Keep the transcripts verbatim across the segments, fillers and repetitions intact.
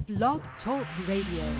Blog Talk Radio.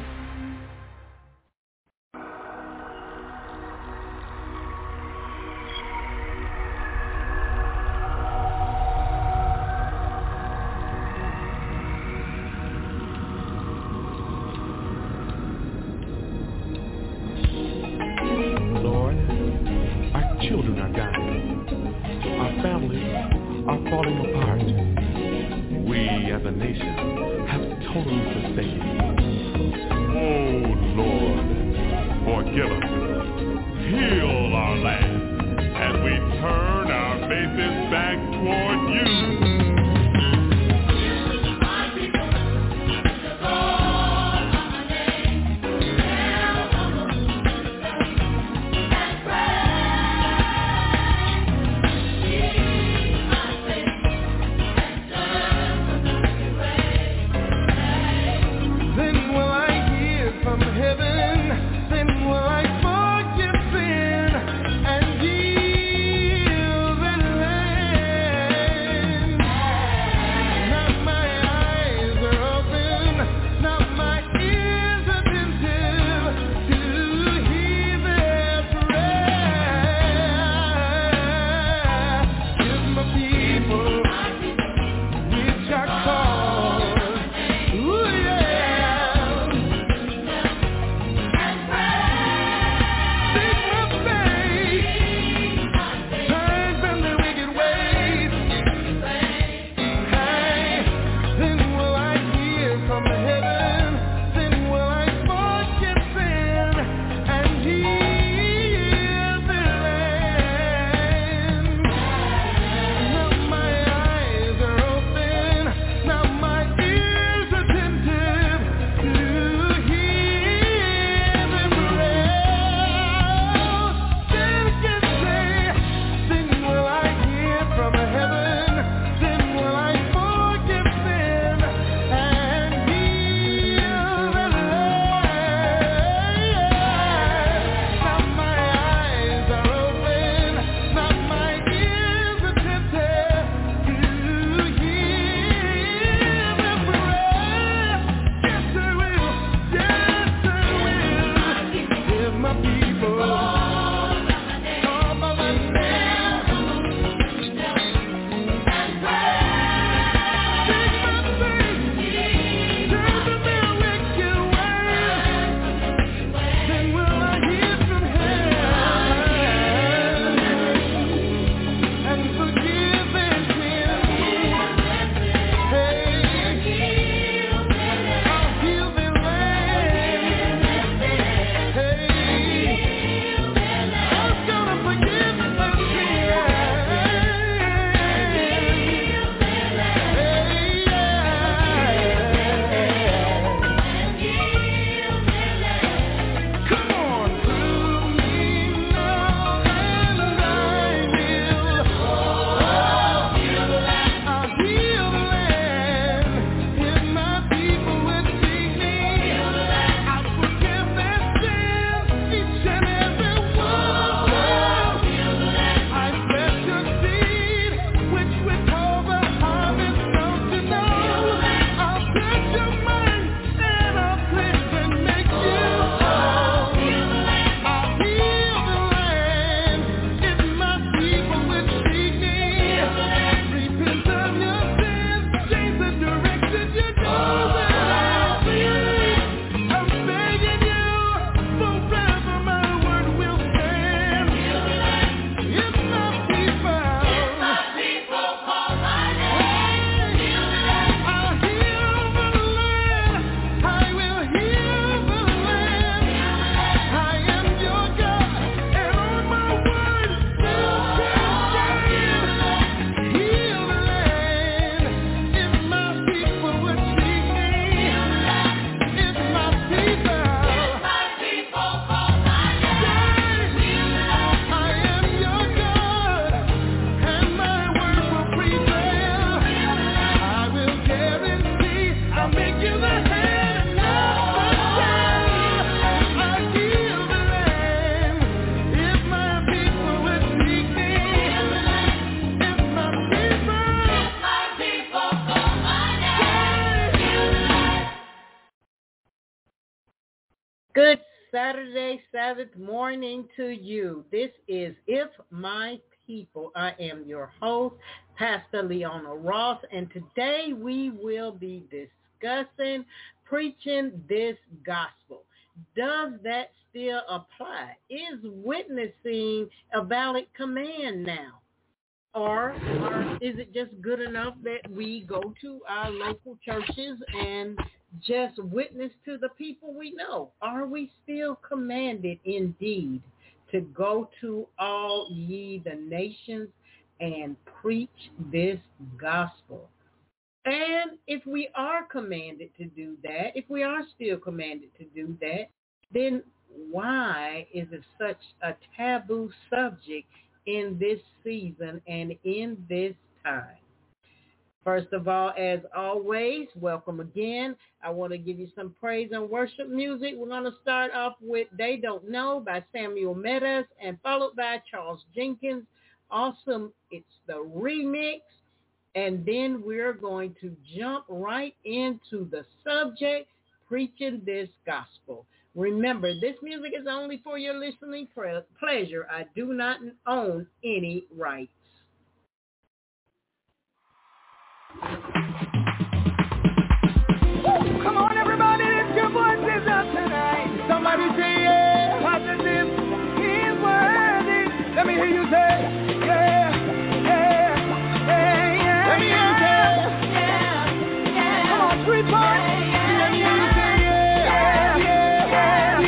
Then will I forgive sin and yield Good Saturday, Sabbath morning to you. This is If My People. I am your host, Pastor Leona Ross, and today we will be discussing preaching this gospel. Does that still apply? Is witnessing a valid command now? Or, or is it just good enough that we go to our local churches and just witness to the people we know? Are we still commanded indeed to go to all ye the nations and preach this gospel? And if we are commanded to do that, if we are still commanded to do that, then why is it such a taboo subject in this season and in this time? First of all, as always, welcome again. I want to give you some praise and worship music. We're going to start off with They Don't Know by Samuel Metas and followed by Charles Jenkins. Awesome. It's the remix. And then we're going to jump right into the subject, preaching this gospel. Remember, this music is only for your listening pre- pleasure. I do not own any rights. Come on, everybody, lift your voices up tonight. Somebody say, yeah, positive, he's worthy. Let me hear you say, yeah, yeah, yeah, yeah. Let me hear you say, yeah, yeah. Come on, three parts. Let me hear you say, yeah, yeah, yeah,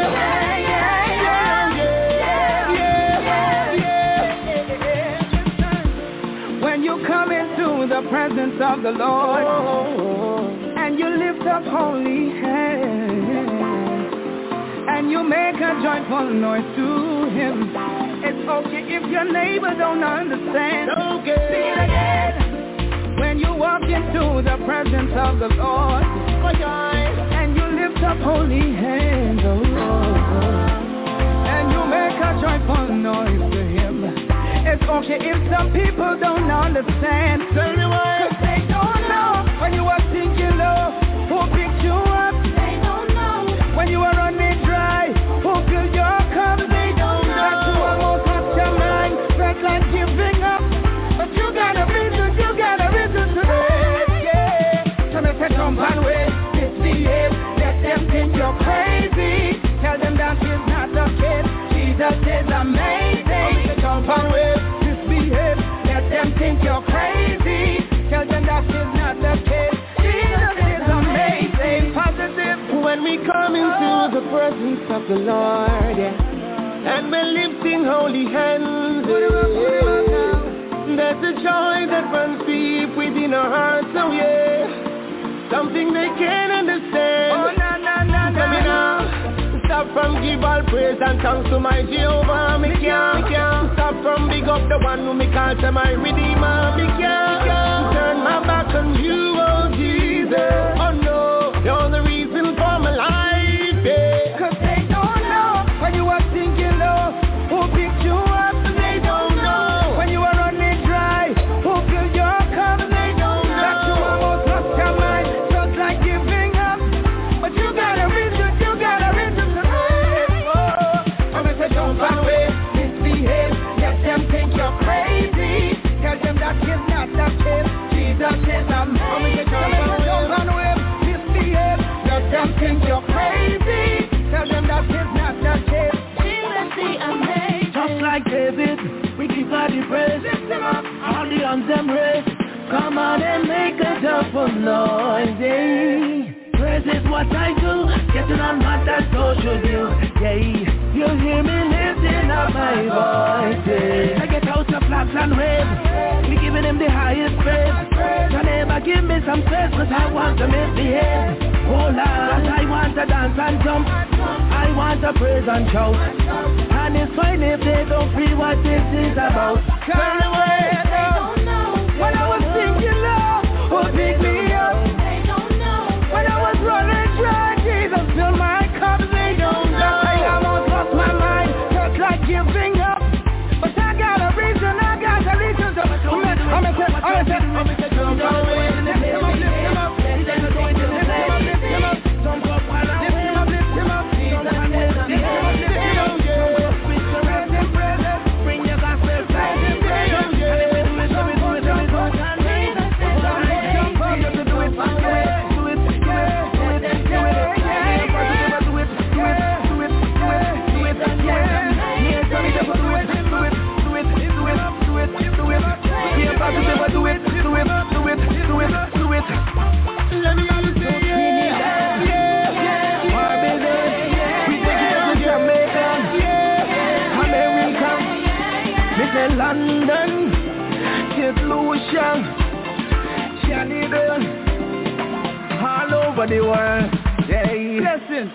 yeah, yeah, yeah. When you come into the presence of the Lord, and you lift up holy hands, and you make a joyful noise to him, it's okay if your neighbor don't understand. Okay. See it again. When you walk into the presence of the Lord, and you lift up holy hands, oh Lord, and you make a joyful noise to him, it's okay if some people don't understand. Tell me why. 'Cause they don't know when you are sinking low, who picked you up? They don't know when you are running dry, who filled your cup? They don't know that you almost lost your mind, felt like giving up, but you got a reason, you got a reason today. Yeah, so they say jump and wait, misbehave, let them think you're crazy. Tell them that is not the case. Jesus is amazing. Jump and wait, misbehave, let them think you're crazy. Tell them that is not the case. Jesus is amazing. Positive. When we come into the presence of the Lord, yeah, and we're lifting holy hands, yeah, there's a joy that runs deep within our hearts, oh yeah, something they can't understand. Oh, na, na, na, na. Tell me now, stop from give all praise and thanks to my Jehovah. Me can't, me can't stop from big up the one who me call to my Redeemer. Me can't, me can't turn my back on you, oh Jesus. Oh no, you're the reason for my life, yeah. 'Cause they don't know when you are sinking low, who picked you up? They don't know when you are running dry, who filled your cup? They don't know that you almost lost your mind, just like giving up, but you got a reason, you got a reason to live. Oh, I'm gonna say jump and wait, misbehave, let them think you're crazy. Tell them that is not the case. Jesus is amazing. I'm gonna say jump and wait, misbehave, let them think you're crazy. Tell them that is not the case. Jesus is amazing. Just like David, we give God the praise. Lift him up. All the arms them raised. Come on and make a joyful noise, yeah. Praise is what I do, getting on my that so should you, yeah. You hear me lifting up my voice, yeah. I get out of flags and wave, we giving him the highest praise. Your neighbor give me some space, cause I want to misbehave. Oh Lord, I want to dance and jump, I want to praise and shout, and it's fine if they don't feel what this is about. Turn away, they don't know. When I was thinking love, who picked me up? They don't know. When I was running dry, Jesus filled my cup. They don't know. I almost lost my mind, just like giving up. But I got a reason, I got a reason to I'm gonna say, I'm gonna say, I'm gonna say, jump away, lift him up, lift him up, lift him up, lift him up, lift him up, jump up, lift him up, lift him up, Jesus over the world. Yeah, blessings.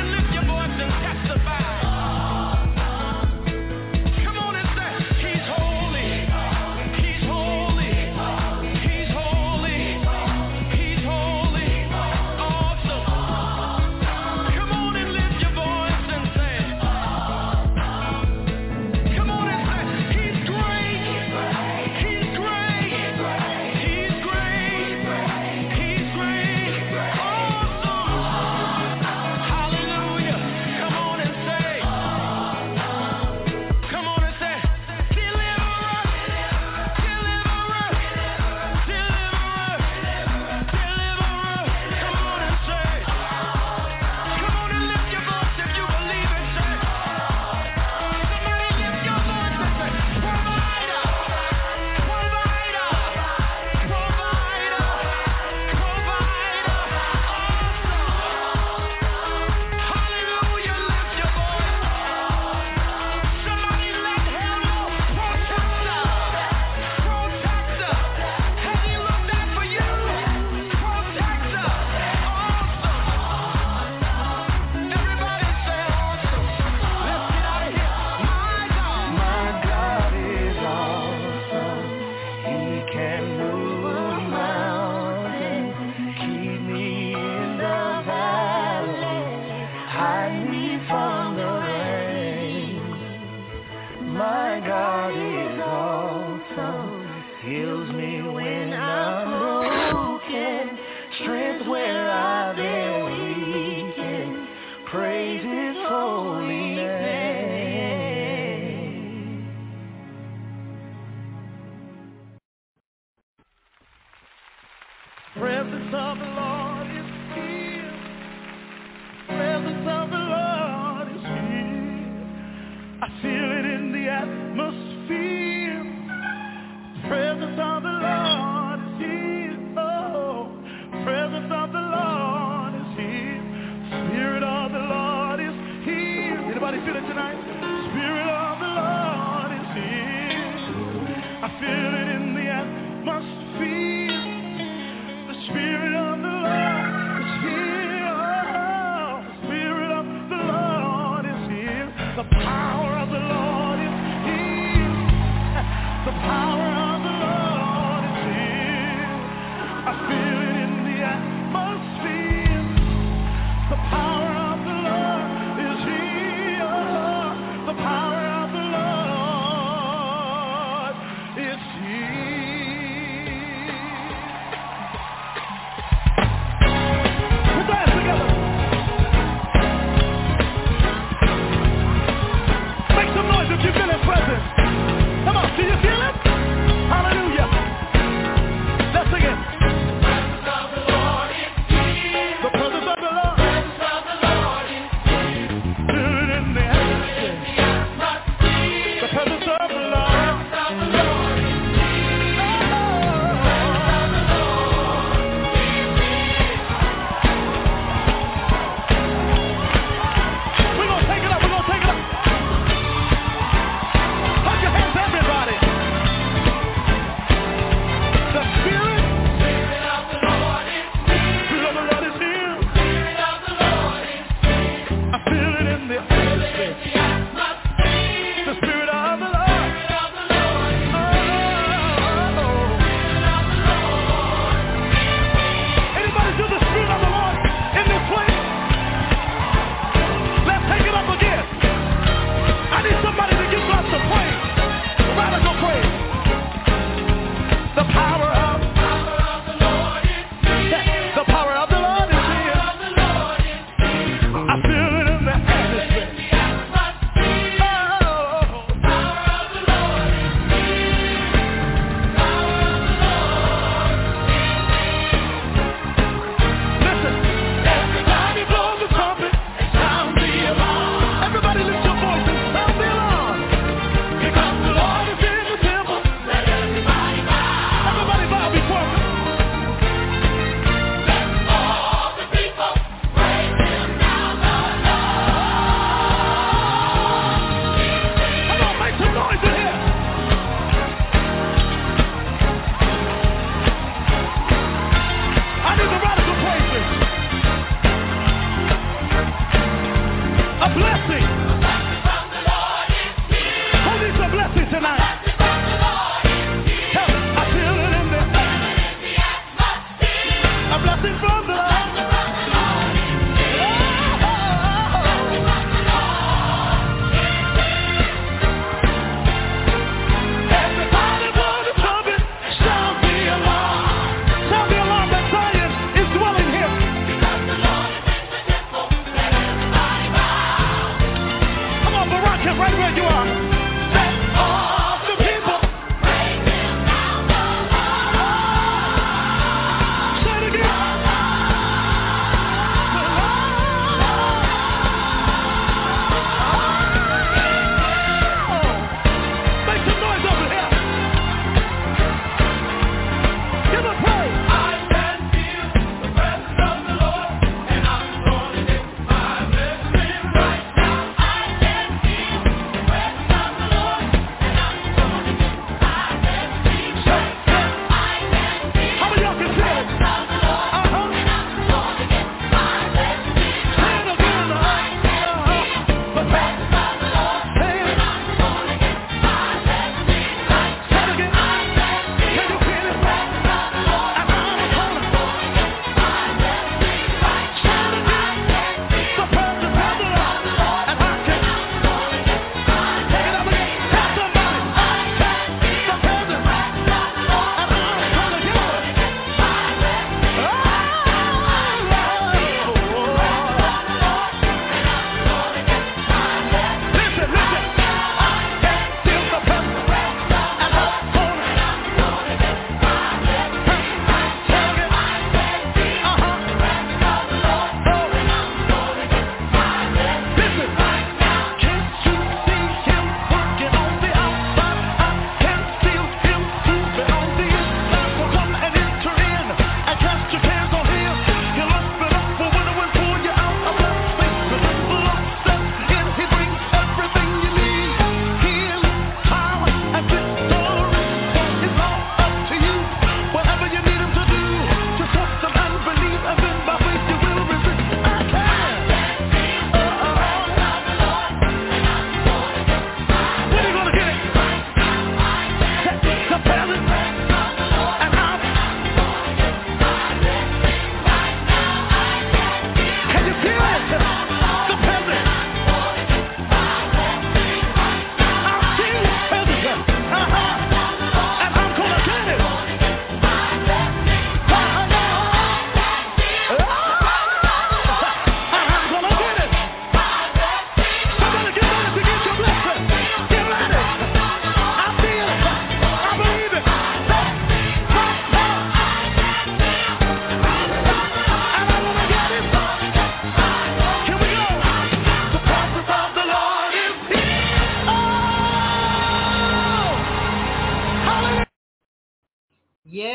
He's holy. that where I've been weak and praise His holy name. Presence of the Lord is here. Presence of the Lord is here. I feel it in the atmosphere. Presence of the Lord is here. Oh, presence of the Lord is here. Spirit of the Lord is here. Anybody feel it tonight? Spirit of the Lord is here. I feel it in the atmosphere. The Spirit of the Lord is here. Oh, the Spirit of the Lord is here. The power of the Lord is here. The power of the Lord is here. I feel it in the atmosphere. The power of the Lord is here. The power of the Lord is here. Put that together. Make some noise if you feel His presence. Come on, do you feel it? Hallelujah. Let's sing it. The presence of the Lord is here. The presence of the Lord. The presence of the Lord is here. Feel it in the atmosphere. The presence of the Lord. The presence of the Lord is here. We're going to take it up. We're going to take it up. Put your hands, everybody. The Spirit. Spirit of the Lord is here. Spirit of the Lord is here. Spirit of the Lord is here. I feel it in the atmosphere. The Spirit of the Lord. Anybody feel the Spirit of the Lord in this place? Let's take it up again. I need somebody to give God some praise. Radical praise. The power of the Lord is here. The power of the Lord is here. I feel it in the atmosphere. Oh. Listen. Everybody blow the trumpet and sound the alarm. Everybody lift your voice and sound the alarm. Because the Lord is in the temple. Let everybody bow. Everybody bow before Him. Let all the people praise Him now, the Lord. Come on, make some noise in here. I need the radical praises. A blessing. Who needs a blessing tonight? Tell me, I feel it in the a blessing from the Lord. Everybody blow the trumpet, sound the alarm. Sound the alarm that Zion is dwelling here. Come on, Barack, right where you are. Let all the people praise Him now, the Lord. Say it again.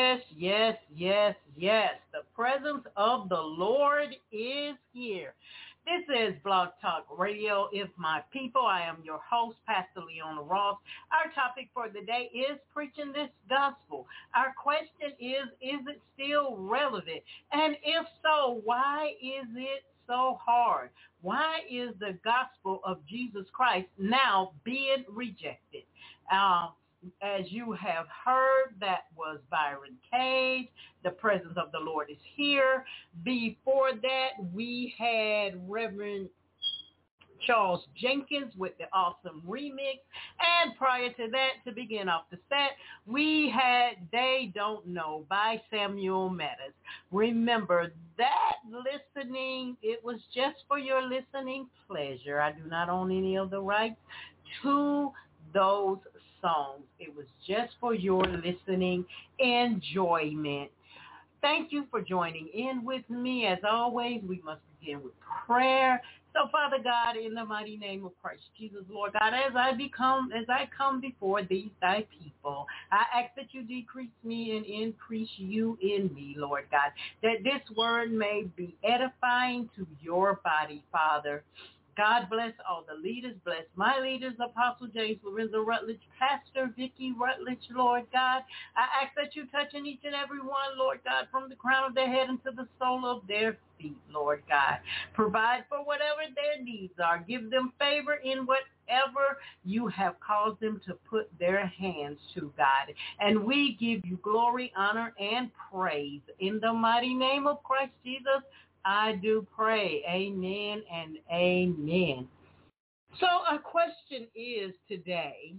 Yes, yes, yes, yes. The presence of the Lord is here. This is Blog Talk Radio. If my people, I am your host, Pastor Leona Ross. Our topic for the day is preaching this gospel. Our question is, is it still relevant? And if so, why is it so hard? Why is the gospel of Jesus Christ now being rejected? Uh, as you have heard, that was Byron Cage. The presence of the Lord is here. Before that, we had Reverend Charles Jenkins with the awesome remix. And prior to that, to begin off the set, we had They Don't Know by Samuel Metas. Remember that listening, it was just for your listening pleasure. I do not own any of the rights to those songs. It was just for your listening enjoyment. Thank you for joining in with me. As always, we must begin with prayer. So, Father God, in the mighty name of Christ Jesus, Lord God, as I become, as I come before these thy people, I ask that you decrease me and increase you in me, Lord God, that this word may be edifying to your body, Father. God bless all the leaders. Bless my leaders, Apostle James Lorenzo Rutledge, Pastor Vicki Rutledge, Lord God. I ask that you touch in each and every one, Lord God, from the crown of their head into the sole of their feet, Lord God. Provide for whatever their needs are. Give them favor in whatever you have caused them to put their hands to, God. And we give you glory, honor, and praise. In the mighty name of Christ Jesus, I do pray. Amen and amen. So our question is today,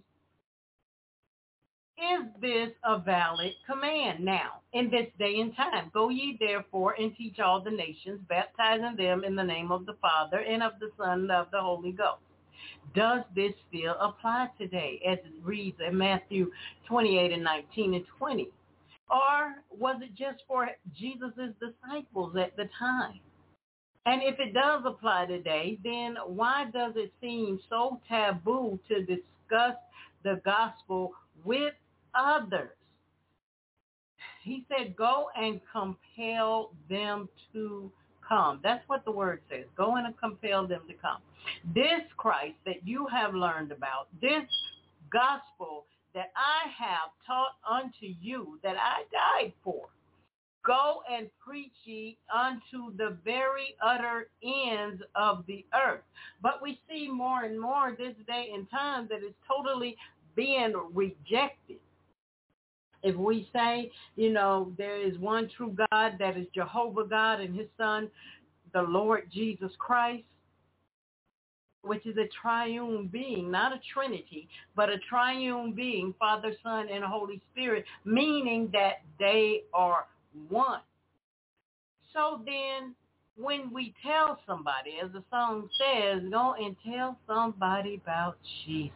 is this a valid command now in this day and time? Go ye therefore and teach all the nations, baptizing them in the name of the Father and of the Son and of the Holy Ghost. Does this still apply today as it reads in Matthew twenty-eight and nineteen and twenty? Or was it just for Jesus' disciples at the time? And if it does apply today, then why does it seem so taboo to discuss the gospel with others? He said, go and compel them to come. That's what the word says. Go and compel them to come. This Christ that you have learned about, this gospel that I have taught unto you, that I died for, go and preach ye unto the very utter ends of the earth. But we see more and more this day and time that it's totally being rejected. If we say, you know, there is one true God, that is Jehovah God, and his son, the Lord Jesus Christ, which is a triune being, not a trinity, but a triune being, Father, Son, and Holy Spirit, meaning that they are one. So then when we tell somebody, as the song says, go and tell somebody about Jesus.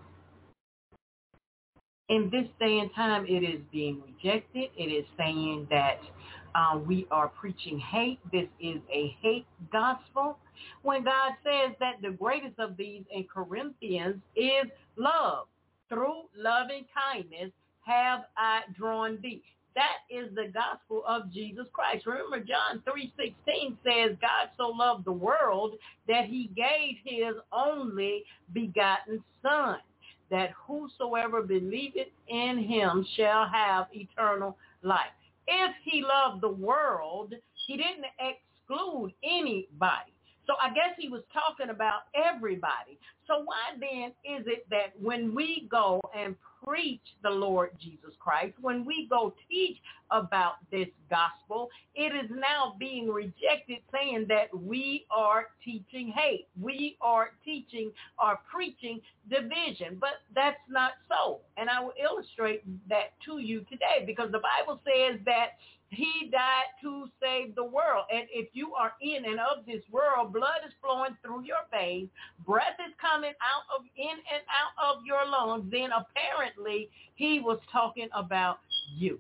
In this day and time, it is being rejected. It is saying that uh, we are preaching hate. This is a hate gospel. When God says that the greatest of these in Corinthians is love. Through loving kindness have I drawn thee. That is the gospel of Jesus Christ. Remember, John three sixteen says, God so loved the world that he gave his only begotten Son, that whosoever believeth in him shall have eternal life. If he loved the world, he didn't exclude anybody. So I guess he was talking about everybody. So why then is it that when we go and preach the Lord Jesus Christ, when we go teach about this gospel, it is now being rejected, saying that we are teaching hate. We are teaching or preaching division. But that's not so. And I will illustrate that to you today, because the Bible says that he died to save the world. And if you are in and of this world, blood is flowing through your veins, breath is coming out of in and out of your lungs, then apparently he was talking about you.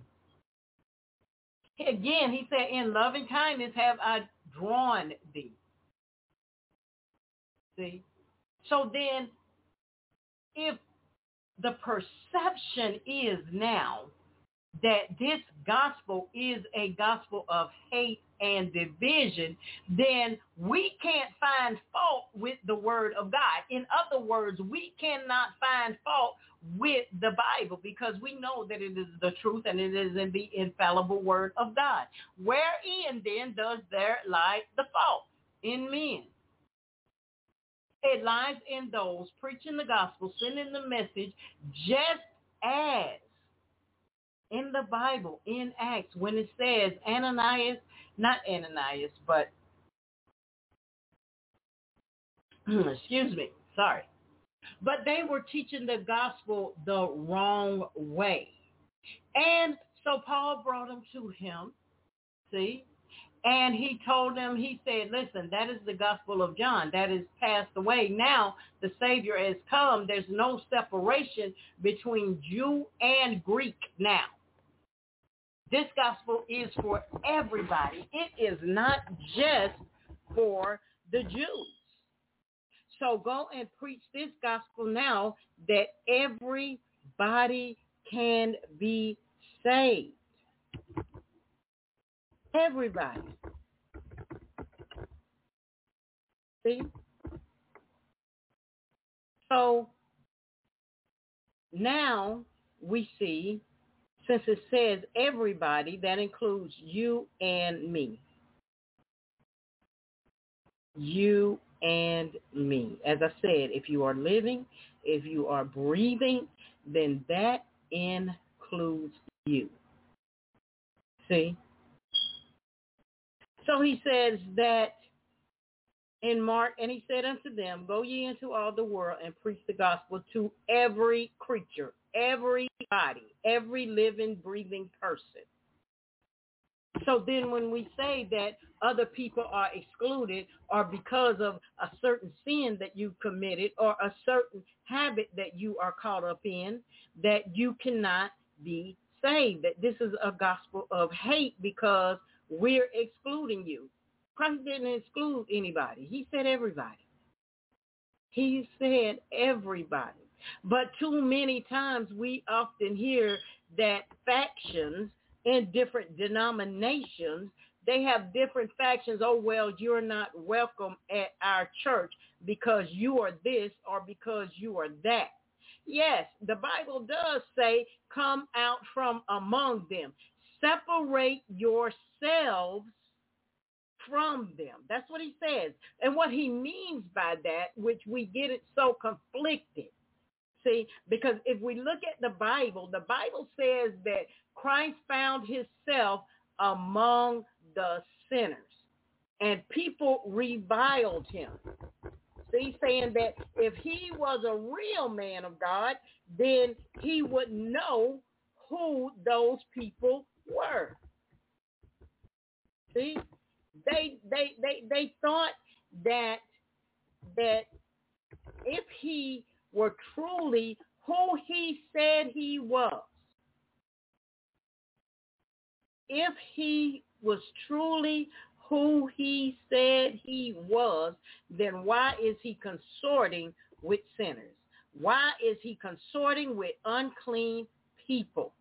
Again, he said, in loving kindness have I drawn thee. See? So then, if the perception is now that this gospel is a gospel of hate and division, then we can't find fault with the word of God. In other words, we cannot find fault with the Bible because we know that it is the truth and it is in the infallible word of God. Wherein then does there lie the fault? In men. It lies in those preaching the gospel, sending the message, just as in the Bible, in Acts, when it says Ananias, not Ananias, but, excuse me, sorry. But they were teaching the gospel the wrong way. And so Paul brought them to him, see, and he told them, he said, listen, that is the gospel of John. That is passed away. Now the Savior has come. There's no separation between Jew and Greek now. This gospel is for everybody. It is not just for the Jews. So go and preach this gospel now that everybody can be saved. Everybody. See? So now we see, since it says everybody, that includes you and me. You and me. As I said, if you are living, if you are breathing, then that includes you. See? So he says that in Mark, and he said unto them, go ye into all the world and preach the gospel to every creature, everybody, every living, breathing person. So then when we say that other people are excluded or because of a certain sin that you committed or a certain habit that you are caught up in, that you cannot be saved, that this is a gospel of hate because we're excluding you. Christ didn't exclude anybody. He said everybody. He said everybody. But too many times we often hear that factions in different denominations, they have different factions. Oh, well, you're not welcome at our church because you are this or because you are that. Yes, the Bible does say, come out from among them. Separate yourselves from them. That's what he says. And what he means by that, which we get it so conflicted. See, because if we look at the Bible, the Bible says that Christ found himself among the sinners and people reviled him. See, saying that if he was a real man of God, then he would know who those people were. See, they they they they thought that that if he were truly who he said he was, if he was truly who he said he was, then why is he consorting with sinners? Why is he consorting with unclean people?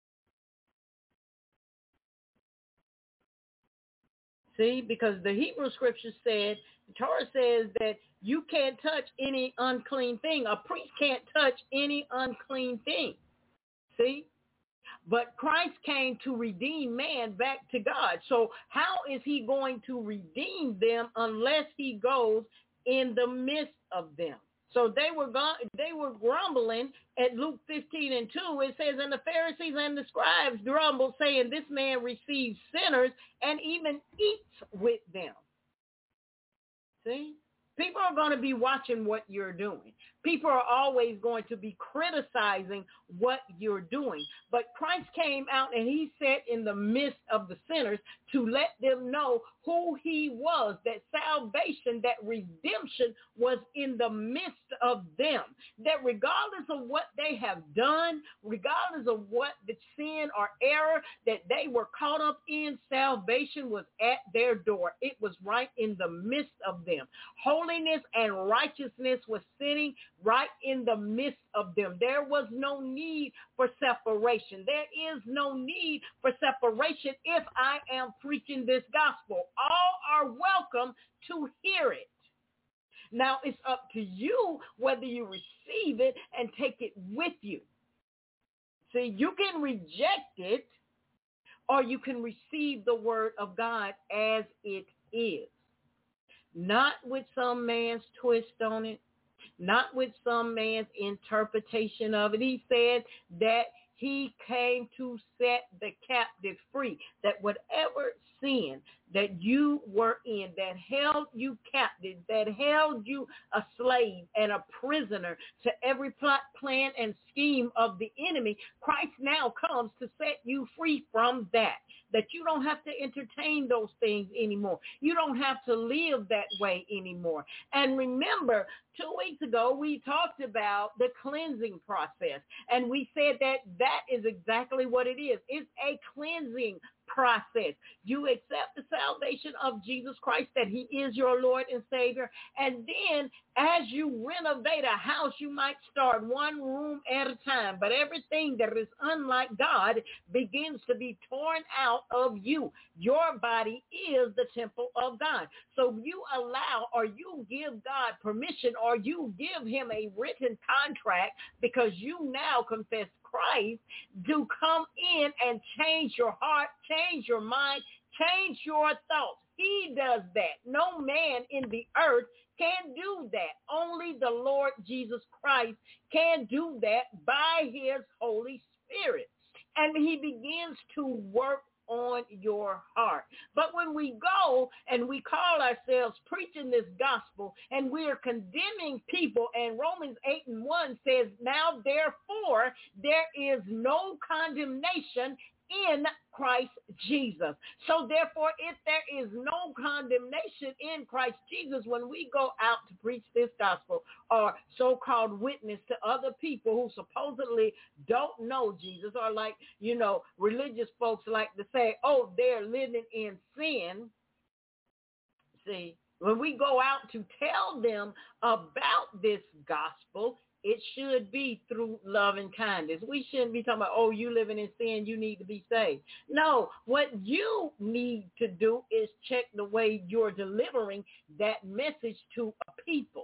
See, because the Hebrew scripture said, the Torah says that you can't touch any unclean thing. A priest can't touch any unclean thing. See? But Christ came to redeem man back to God. So how is he going to redeem them unless he goes in the midst of them? So they were go- they were grumbling at Luke fifteen and two. It says, and the Pharisees and the scribes grumbled, saying, this man receives sinners and even eats with them. See? People are going to be watching what you're doing. People are always going to be criticizing what you're doing. But Christ came out and he sat in the midst of the sinners to let them know who he was, that salvation, that redemption was in the midst of them, that regardless of what they have done, regardless of what the sin or error that they were caught up in, salvation was at their door. It was right in the midst of them. Holy holiness and righteousness was sitting right in the midst of them. There was no need for separation. There is no need for separation if I am preaching this gospel. All are welcome to hear it. Now, it's up to you whether you receive it and take it with you. See, you can reject it, or you can receive the word of God as it is. Not with some man's twist on it, not with some man's interpretation of it. He said that he came to set the captive free, that whatever sin that you were in, that held you captive, that held you a slave and a prisoner to every plot, plan, and scheme of the enemy, Christ now comes to set you free from that, that you don't have to entertain those things anymore. You don't have to live that way anymore. And remember, two weeks ago, we talked about the cleansing process, and we said that that is exactly what it is. It's a cleansing process. You accept the salvation of Jesus Christ, that he is your Lord and Savior. And then as you renovate a house, you might start one room at a time, but everything that is unlike God begins to be torn out of you. Your body is the temple of God. So you allow, or you give God permission, or you give him a written contract, because you now confess Christ, to come in and change your heart, change your mind, change your thoughts. He does that. No man in the earth can do that. Only the Lord Jesus Christ can do that by his Holy Spirit. And he begins to work on your heart. But when we go and we call ourselves preaching this gospel, and we are condemning people, and Romans eight and one says, now therefore there is no condemnation in Christ Jesus. So therefore, if there is no condemnation in Christ Jesus, when we go out to preach this gospel, or so-called witness to other people who supposedly don't know Jesus, or like, you know, religious folks like to say, oh, they're living in sin. See, when we go out to tell them about this gospel, it should be through love and kindness. We shouldn't be talking about, oh, you living in sin, you need to be saved. No, what you need to do is check the way you're delivering that message to a people.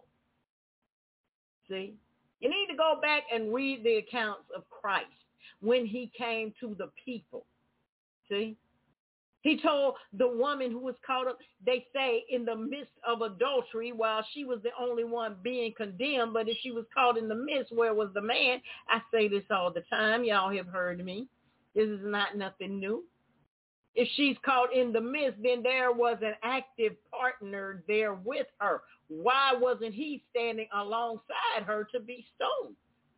See, you need to go back and read the accounts of Christ when he came to the people. See, he told the woman who was caught up, they say, in the midst of adultery, while she was the only one being condemned. But if she was caught in the midst, where was the man? I say this all the time. Y'all have heard me. This is not nothing new. If she's caught in the midst, then there was an active partner there with her. Why wasn't he standing alongside her to be stoned?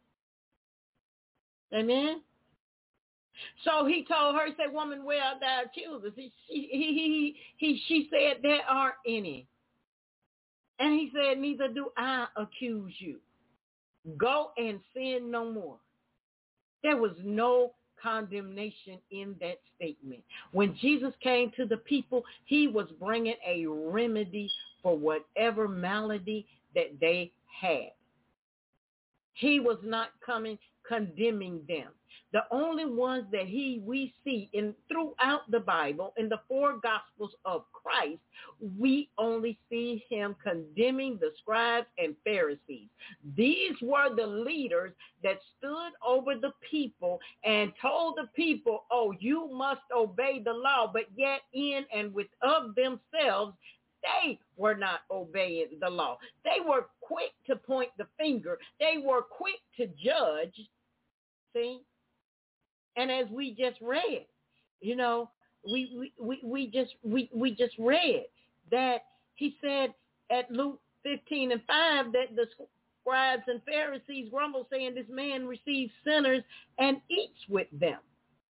Amen. So he told her, he said, woman, where are thy accusers? He, he, he, he, she said, there aren't any. And he said, neither do I accuse you. Go and sin no more. There was no condemnation in that statement. When Jesus came to the people, he was bringing a remedy for whatever malady that they had. He was not coming condemning them. The only ones that he we see in throughout the Bible, in the four Gospels of Christ, we only see him condemning the scribes and Pharisees. These were the leaders that stood over the people and told the people, oh, you must obey the law, but yet in and with of themselves, they were not obeying the law. They were quick to point the finger. They were quick to judge. See? And as we just read, you know, we we, we, we just we, we just read that he said at Luke fifteen and five that the scribes and Pharisees grumbled, saying, this man receives sinners and eats with them.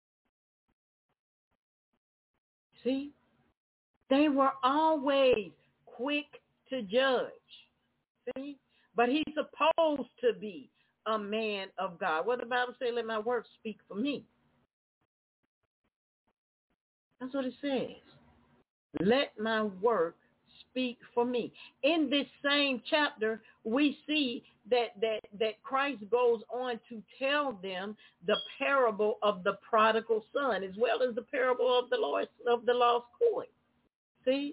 See? They were always quick to judge. See? But he's supposed to be a man of God. What the Bible say, let my works speak for me. That's what it says. Let my work speak for me. In this same chapter, we see that, that, that Christ goes on to tell them the parable of the prodigal son, as well as the parable of the lost, of the lost coin. See?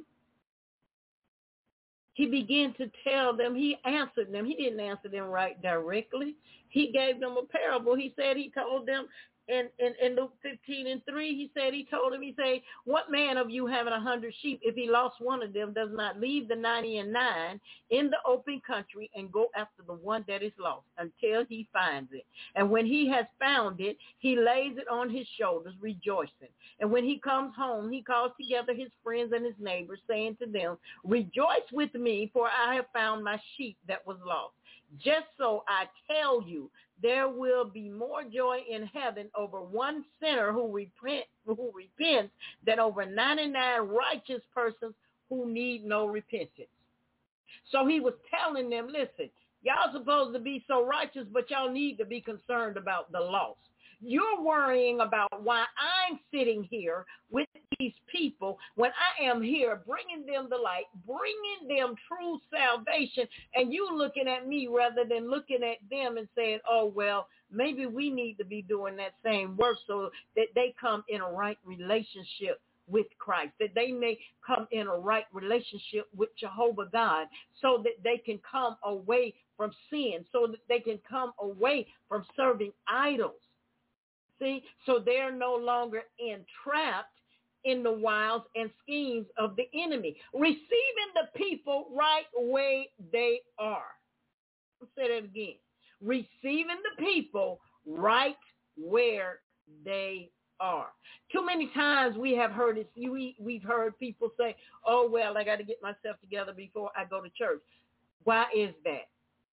He began to tell them, he answered them. He didn't answer them right directly. He gave them a parable. He said, he told them in, in, in Luke fifteen and three, he said, he told him, he said, what man of you having a hundred sheep, if he lost one of them, does not leave the ninety and nine in the open country and go after the one that is lost until he finds it? And when he has found it, he lays it on his shoulders, rejoicing. And when he comes home, he calls together his friends and his neighbors, saying to them, rejoice with me, for I have found my sheep that was lost. Just so I tell you, there will be more joy in heaven over one sinner who repent, who repents than over ninety-nine righteous persons who need no repentance. So he was telling them, listen, y'all supposed to be so righteous, but y'all need to be concerned about the lost. You're worrying about why I'm sitting here with these people when I am here bringing them the light, bringing them true salvation, and you looking at me rather than looking at them and saying, oh, well, maybe we need to be doing that same work so that they come in a right relationship with Christ, that they may come in a right relationship with Jehovah God, so that they can come away from sin, so that they can come away from serving idols. See, so they're no longer entrapped in the wiles and schemes of the enemy, receiving the people right where they are. I'll say that again. Receiving the people right where they are. Too many times we have heard it, we, we've heard people say, oh, well, I got to get myself together before I go to church. Why is that?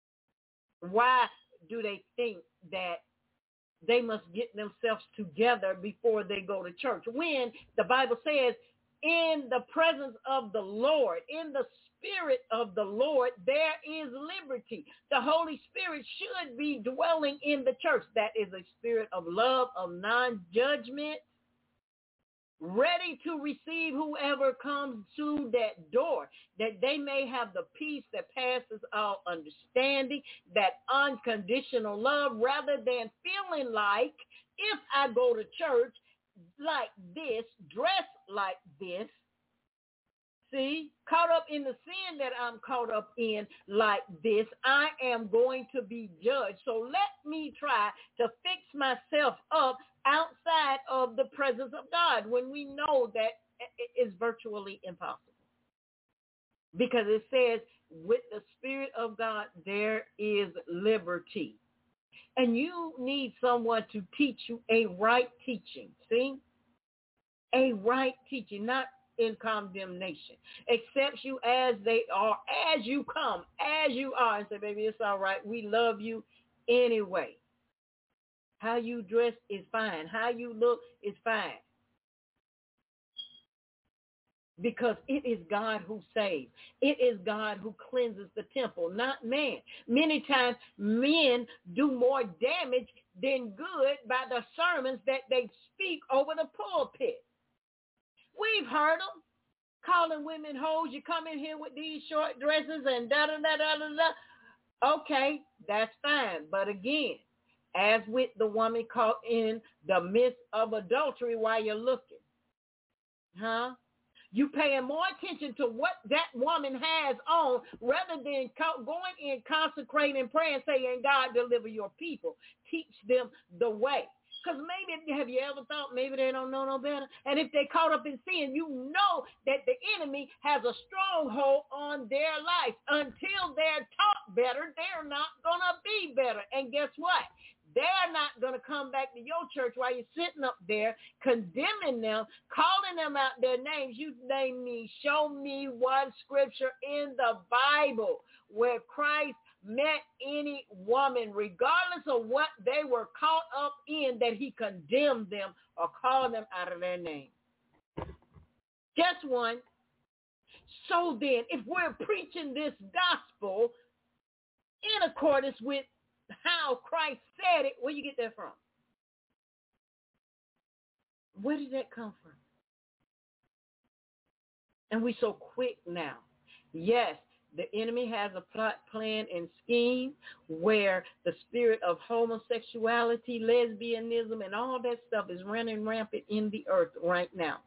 Why do they think that they must get themselves together before they go to church, when the Bible says in the presence of the Lord, in the Spirit of the Lord, there is liberty. The Holy Spirit should be dwelling in the church. That is a spirit of love, of non-judgment, ready to receive whoever comes to that door, that they may have the peace that passes all understanding, that unconditional love, rather than feeling like if I go to church like this, dress like this, see, caught up in the sin that I'm caught up in like this, I am going to be judged. So let me try to fix myself up outside of the presence of God, when we know that it is virtually impossible. Because it says, with the Spirit of God, there is liberty. And you need someone to teach you a right teaching, see? A right teaching, not in condemnation. Accepts you as they are, as you come, as you are, and say, baby, it's all right. We love you anyway. How you dress is fine. How you look is fine. Because it is God who saves. It is God who cleanses the temple, not man. Many times men do more damage than good by the sermons that they speak over the pulpit. We've heard them calling women hoes. You come in here with these short dresses and da-da-da-da-da-da. Okay, that's fine. But again, as with the woman caught in the midst of adultery while you're looking, huh? You paying more attention to what that woman has on rather than co- going in, consecrating, praying, saying, God, deliver your people. Teach them the way. Because maybe, have you ever thought maybe they don't know no better? And if they caught up in sin, you know that the enemy has a stronghold on their life. Until they're taught better, they're not going to be better. And guess what? They're not going to come back to your church while you're sitting up there condemning them, calling them out their names. You name me, show me one scripture in the Bible where Christ met any woman, regardless of what they were caught up in, that he condemned them or called them out of their name. Just one. So then, if we're preaching this gospel in accordance with how Christ said it, where you get that from? Where did that come from? And we so quick now. Yes, the enemy has a plot, plan, and scheme where the spirit of homosexuality, lesbianism, and all that stuff is running rampant in the earth right now.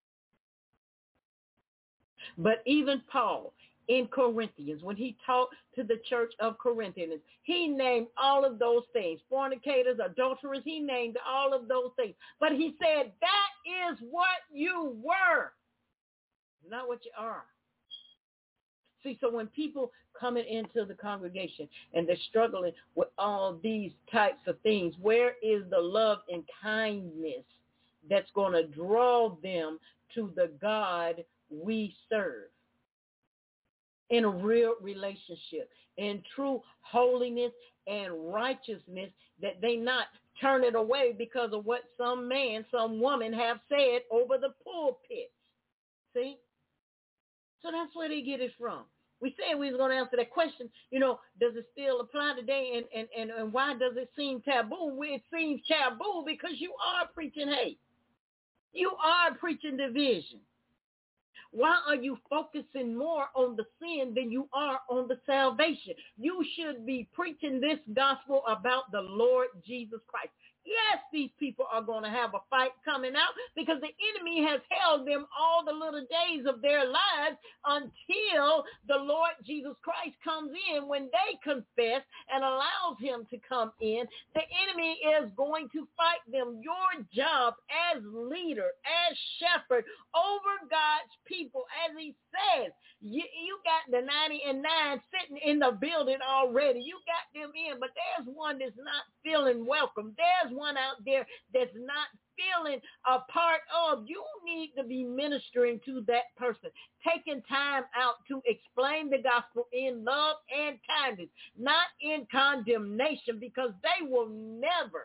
But even Paul in Corinthians, when he talked to the church of Corinthians, he named all of those things, fornicators, adulterers, he named all of those things. But he said, that is what you were, not what you are. See, so when people coming into the congregation and they're struggling with all these types of things, where is the love and kindness that's going to draw them to the God we serve? In a real relationship, in true holiness and righteousness, that they not turn it away because of what some man, some woman have said over the pulpit. See? So that's where they get it from. We said we was going to answer that question, you know, does it still apply today, and, and, and, and why does it seem taboo? Well, it seems taboo because you are preaching hate. You are preaching division. Why are you focusing more on the sin than you are on the salvation? You should be preaching this gospel about the Lord Jesus Christ. Yes, these people are going to have a fight coming out because the enemy has held them all the little days of their lives until the Lord Jesus Christ comes in. When they confess and allows him to come in, the enemy is going to fight them. Your job as leader, as shepherd over God's people, as he says, you, you got the ninety and nine sitting in the building already. You got them in, but there's one that's not feeling welcome. There's one out there that's not feeling a part of. You need to be ministering to that person, taking time out to explain the gospel in love and kindness, not in condemnation, because they will never,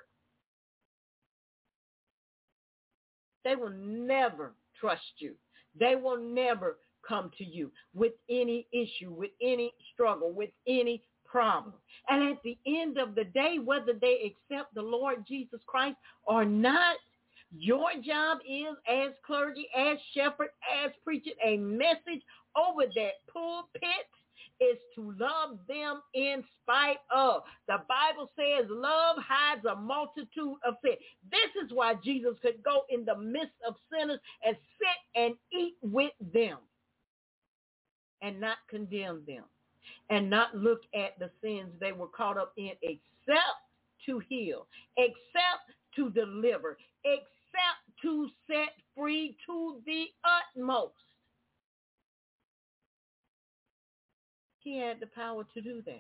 they will never trust you. They will never come to you with any issue, with any struggle, with any problem. And at the end of the day, whether they accept the Lord Jesus Christ or not, your job is, as clergy, as shepherd, as preaching a message over that pulpit, is to love them in spite of. The Bible says love hides a multitude of sin. This is why Jesus could go in the midst of sinners and sit and eat with them and not condemn them and not look at the sins they were caught up in, except to heal, except to deliver, except to set free to the utmost. He had the power to do that.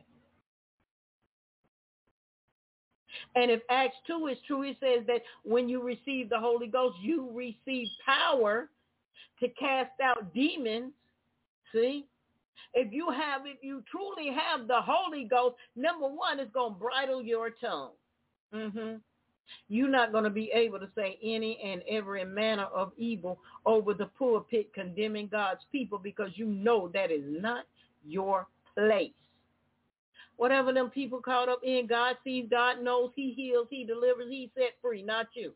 And if Acts two is true, it says that when you receive the Holy Ghost, you receive power to cast out demons. See? If you have, if you truly have the Holy Ghost, number one, it's going to bridle your tongue. Mm-hmm. You're not going to be able to say any and every manner of evil over the pulpit condemning God's people, because you know that is not your place. Whatever them people caught up in, God sees, God knows, he heals, he delivers, he set free, not you.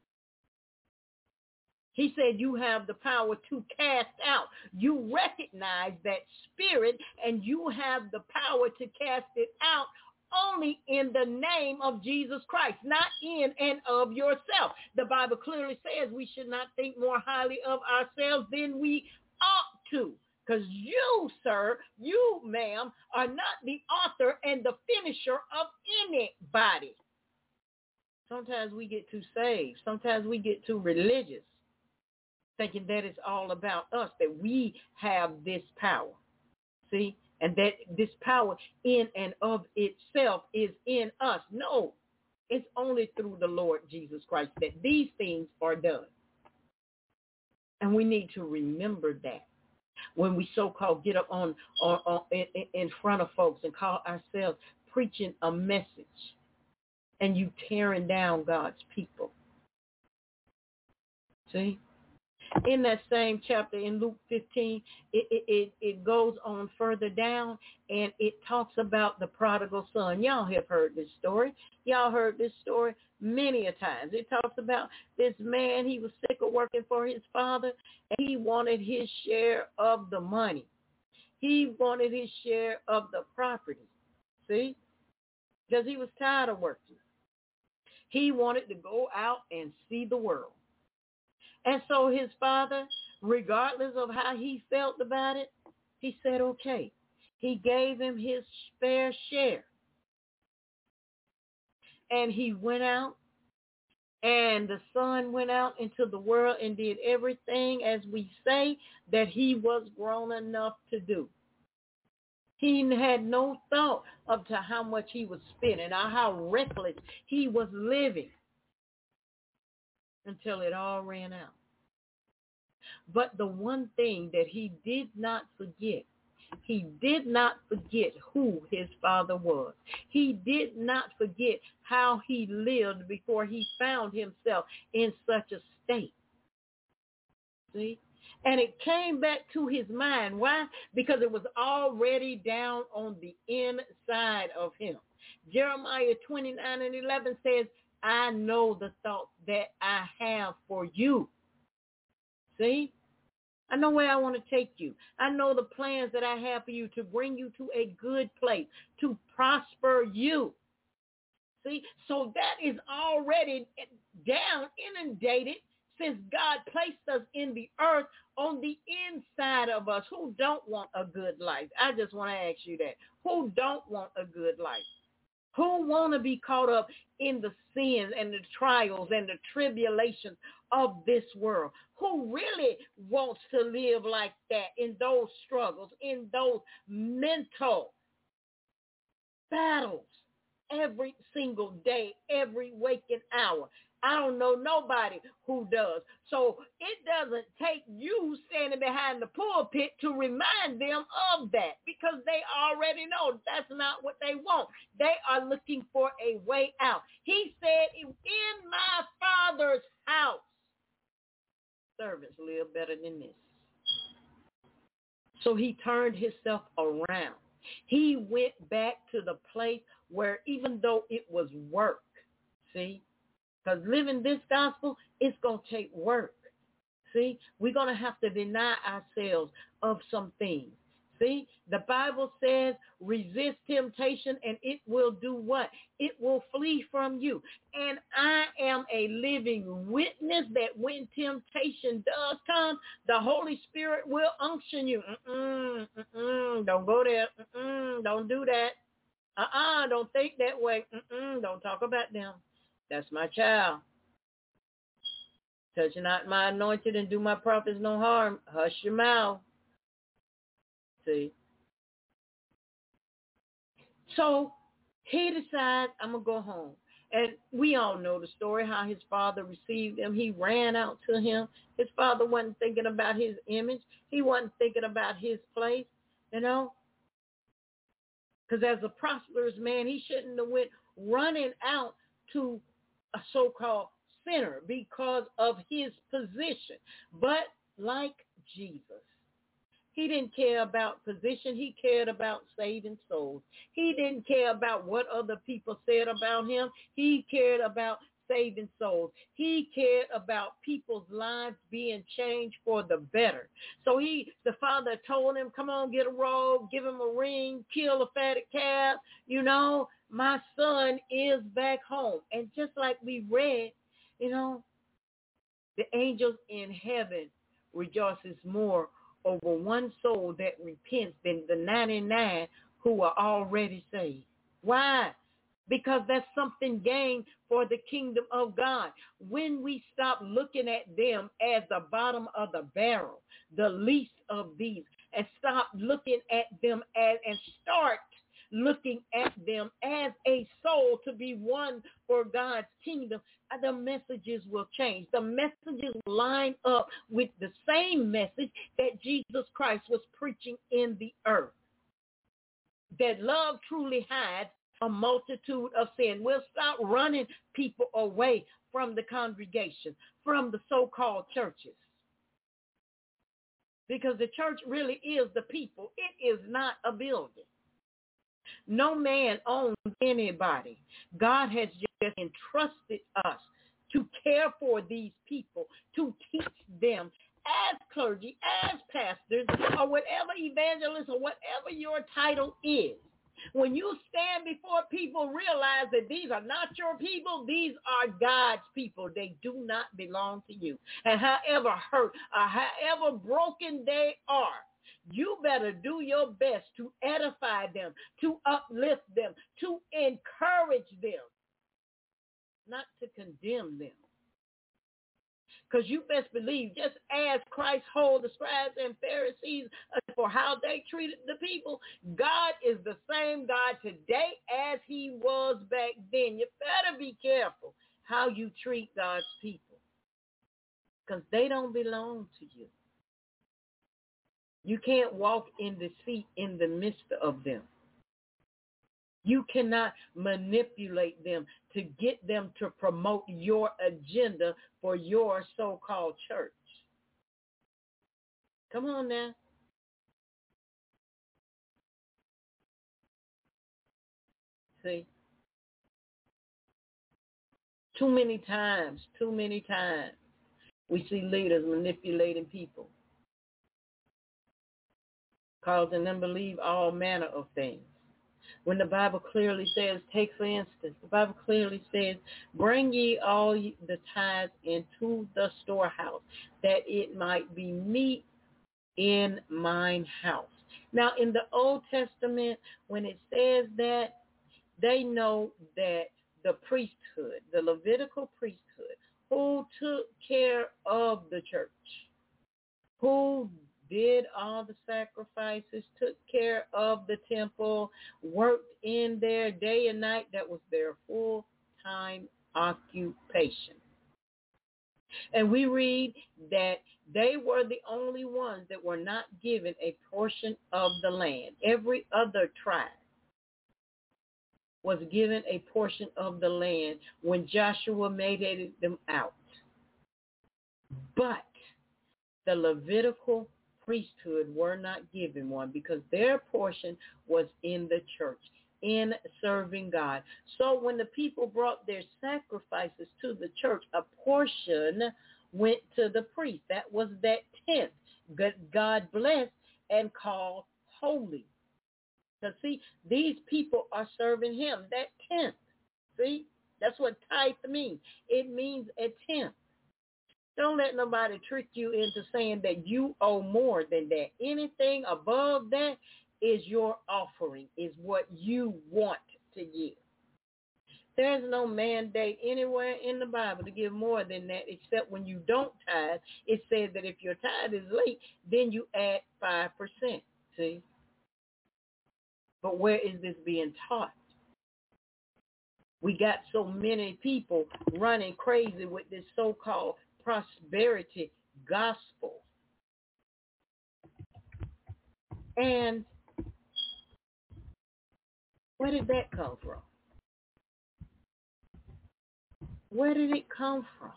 He said you have the power to cast out. You recognize that spirit, and you have the power to cast it out only in the name of Jesus Christ, not in and of yourself. The Bible clearly says we should not think more highly of ourselves than we ought to. Because you, sir, you, ma'am, are not the author and the finisher of anybody. Sometimes we get too saved. Sometimes we get too religious, thinking that it's all about us, that we have this power. See? And that this power in and of itself is in us. No, it's only through the Lord Jesus Christ that these things are done. And we need to remember that when we so-called get up on, on, on in, in front of folks and call ourselves preaching a message, and you tearing down God's people. See? In that same chapter in Luke fifteen, it, it, it, it goes on further down, and it talks about the prodigal son. Y'all have heard this story. Y'all heard this story many a times. It talks about this man. He was sick of working for his father, and he wanted his share of the money. He wanted his share of the property. See? Because he was tired of working. He wanted to go out and see the world. And so his father, regardless of how he felt about it, he said, okay. He gave him his fair share. And he went out, and the son went out into the world and did everything, as we say, that he was grown enough to do. He had no thought of to how much he was spending or how reckless he was living until it all ran out. But the one thing that he did not forget, he did not forget who his father was. He did not forget how he lived before he found himself in such a state. See? And it came back to his mind. Why? Because it was already down on the inside of him. Jeremiah twenty-nine and eleven says, I know the thoughts that I have for you. See? I know where I want to take you. I know the plans that I have for you to bring you to a good place, to prosper you. See? So that is already down, inundated, since God placed us in the earth on the inside of us. Who don't want a good life? I just want to ask you that. Who don't want a good life? Who want to be caught up in the sins and the trials and the tribulations of this world? Who really wants to live like that in those struggles, in those mental battles every single day, every waking hour? I don't know nobody who does. So it doesn't take you standing behind the pulpit to remind them of that, because they already know that's not what they want. They are looking for a way out. He said, in my Father's house, servants live better than this. So he turned himself around. He went back to the place where, even though it was work, see, because living this gospel, it's going to take work. See, we're going to have to deny ourselves of some things. See, the Bible says resist temptation and it will do what? It will flee from you. And I am a living witness that when temptation does come, the Holy Spirit will unction you. Mm-mm, mm-mm, don't go there. Mm-mm, don't do that. Uh-uh, don't think that way. Mm-mm, don't talk about them. That's my child. Touch not my anointed and do my prophets no harm. Hush your mouth. See? So he decides, I'm going to go home. And we all know the story, how his father received him. He ran out to him. His father wasn't thinking about his image. He wasn't thinking about his place, you know. Because as a prosperous man, he shouldn't have went running out to a so-called sinner because of his position. But like Jesus, he didn't care about position. He cared about saving souls. He didn't care about what other people said about him. He cared about saving souls. He cared about people's lives being changed for the better. So he, the father told him, come on, get a robe, give him a ring, kill a fatted calf. You know, my son is back home. And just like we read, you know, the angels in heaven rejoices more over one soul that repents than the ninety-nine who are already saved. Why? Because that's something gained for the kingdom of God. When we stop looking at them as the bottom of the barrel, the least of these, and stop looking at them as, and start looking at them as a soul to be won for God's kingdom, the messages will change. The messages line up with the same message that Jesus Christ was preaching in the earth. That love truly hides a multitude of sin. We'll stop running people away from the congregation, from the so-called churches. Because the church really is the people. It is not a building. No man owns anybody. God has just entrusted us to care for these people, to teach them as clergy, as pastors, or whatever evangelists, or whatever your title is, when you stand before people, realize that these are not your people. These are God's people. They do not belong to you. And however hurt or however broken they are, you better do your best to edify them, to uplift them, to encourage them, not to condemn them. Because you best believe, just as Christ told the scribes and Pharisees for how they treated the people, God is the same God today as he was back then. You better be careful how you treat God's people, because they don't belong to you. You can't walk in deceit in the midst of them. You cannot manipulate them to get them to promote your agenda for your so-called church. Come on now. See? Too many times, too many times, we see leaders manipulating people, causing them to believe all manner of things. When the Bible clearly says, take for instance, the Bible clearly says, bring ye all the tithes into the storehouse, that it might be meat in mine house. Now, in the Old Testament, when it says that, they know that the priesthood, the Levitical priesthood, who took care of the church, who did all the sacrifices, took care of the temple, worked in there day and night. That was their full-time occupation. And we read that they were the only ones that were not given a portion of the land. Every other tribe was given a portion of the land when Joshua made them out. But the Levitical priesthood were not given one, because their portion was in the church, in serving God. So when the people brought their sacrifices to the church, a portion went to the priest. That was that tenth God blessed and called holy. So see, these people are serving him, that tenth. See, that's what tithe means. It means a tenth. Don't let nobody trick you into saying that you owe more than that. Anything above that is your offering, is what you want to give. There's no mandate anywhere in the Bible to give more than that, except when you don't tithe. It says that if your tithe is late, then you add five percent. See? But where is this being taught? We got so many people running crazy with this so-called prosperity gospel. And where did that come from? Where did it come from?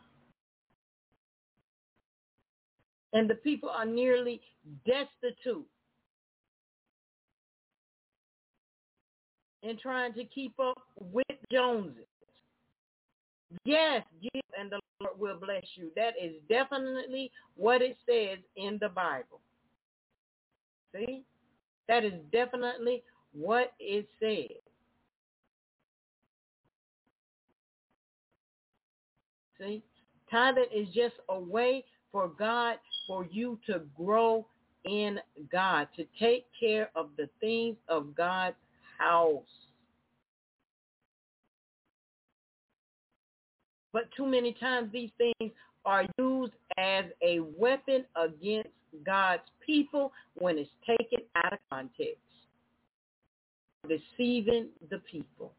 And the people are nearly destitute in trying to keep up with Joneses. Yes, give and the Lord will bless you. That is definitely what it says in the Bible. See? That is definitely what it says. See? Tithing is just a way for God, for you to grow in God, to take care of the things of God's house. But too many times these things are used as a weapon against God's people when it's taken out of context, deceiving the people.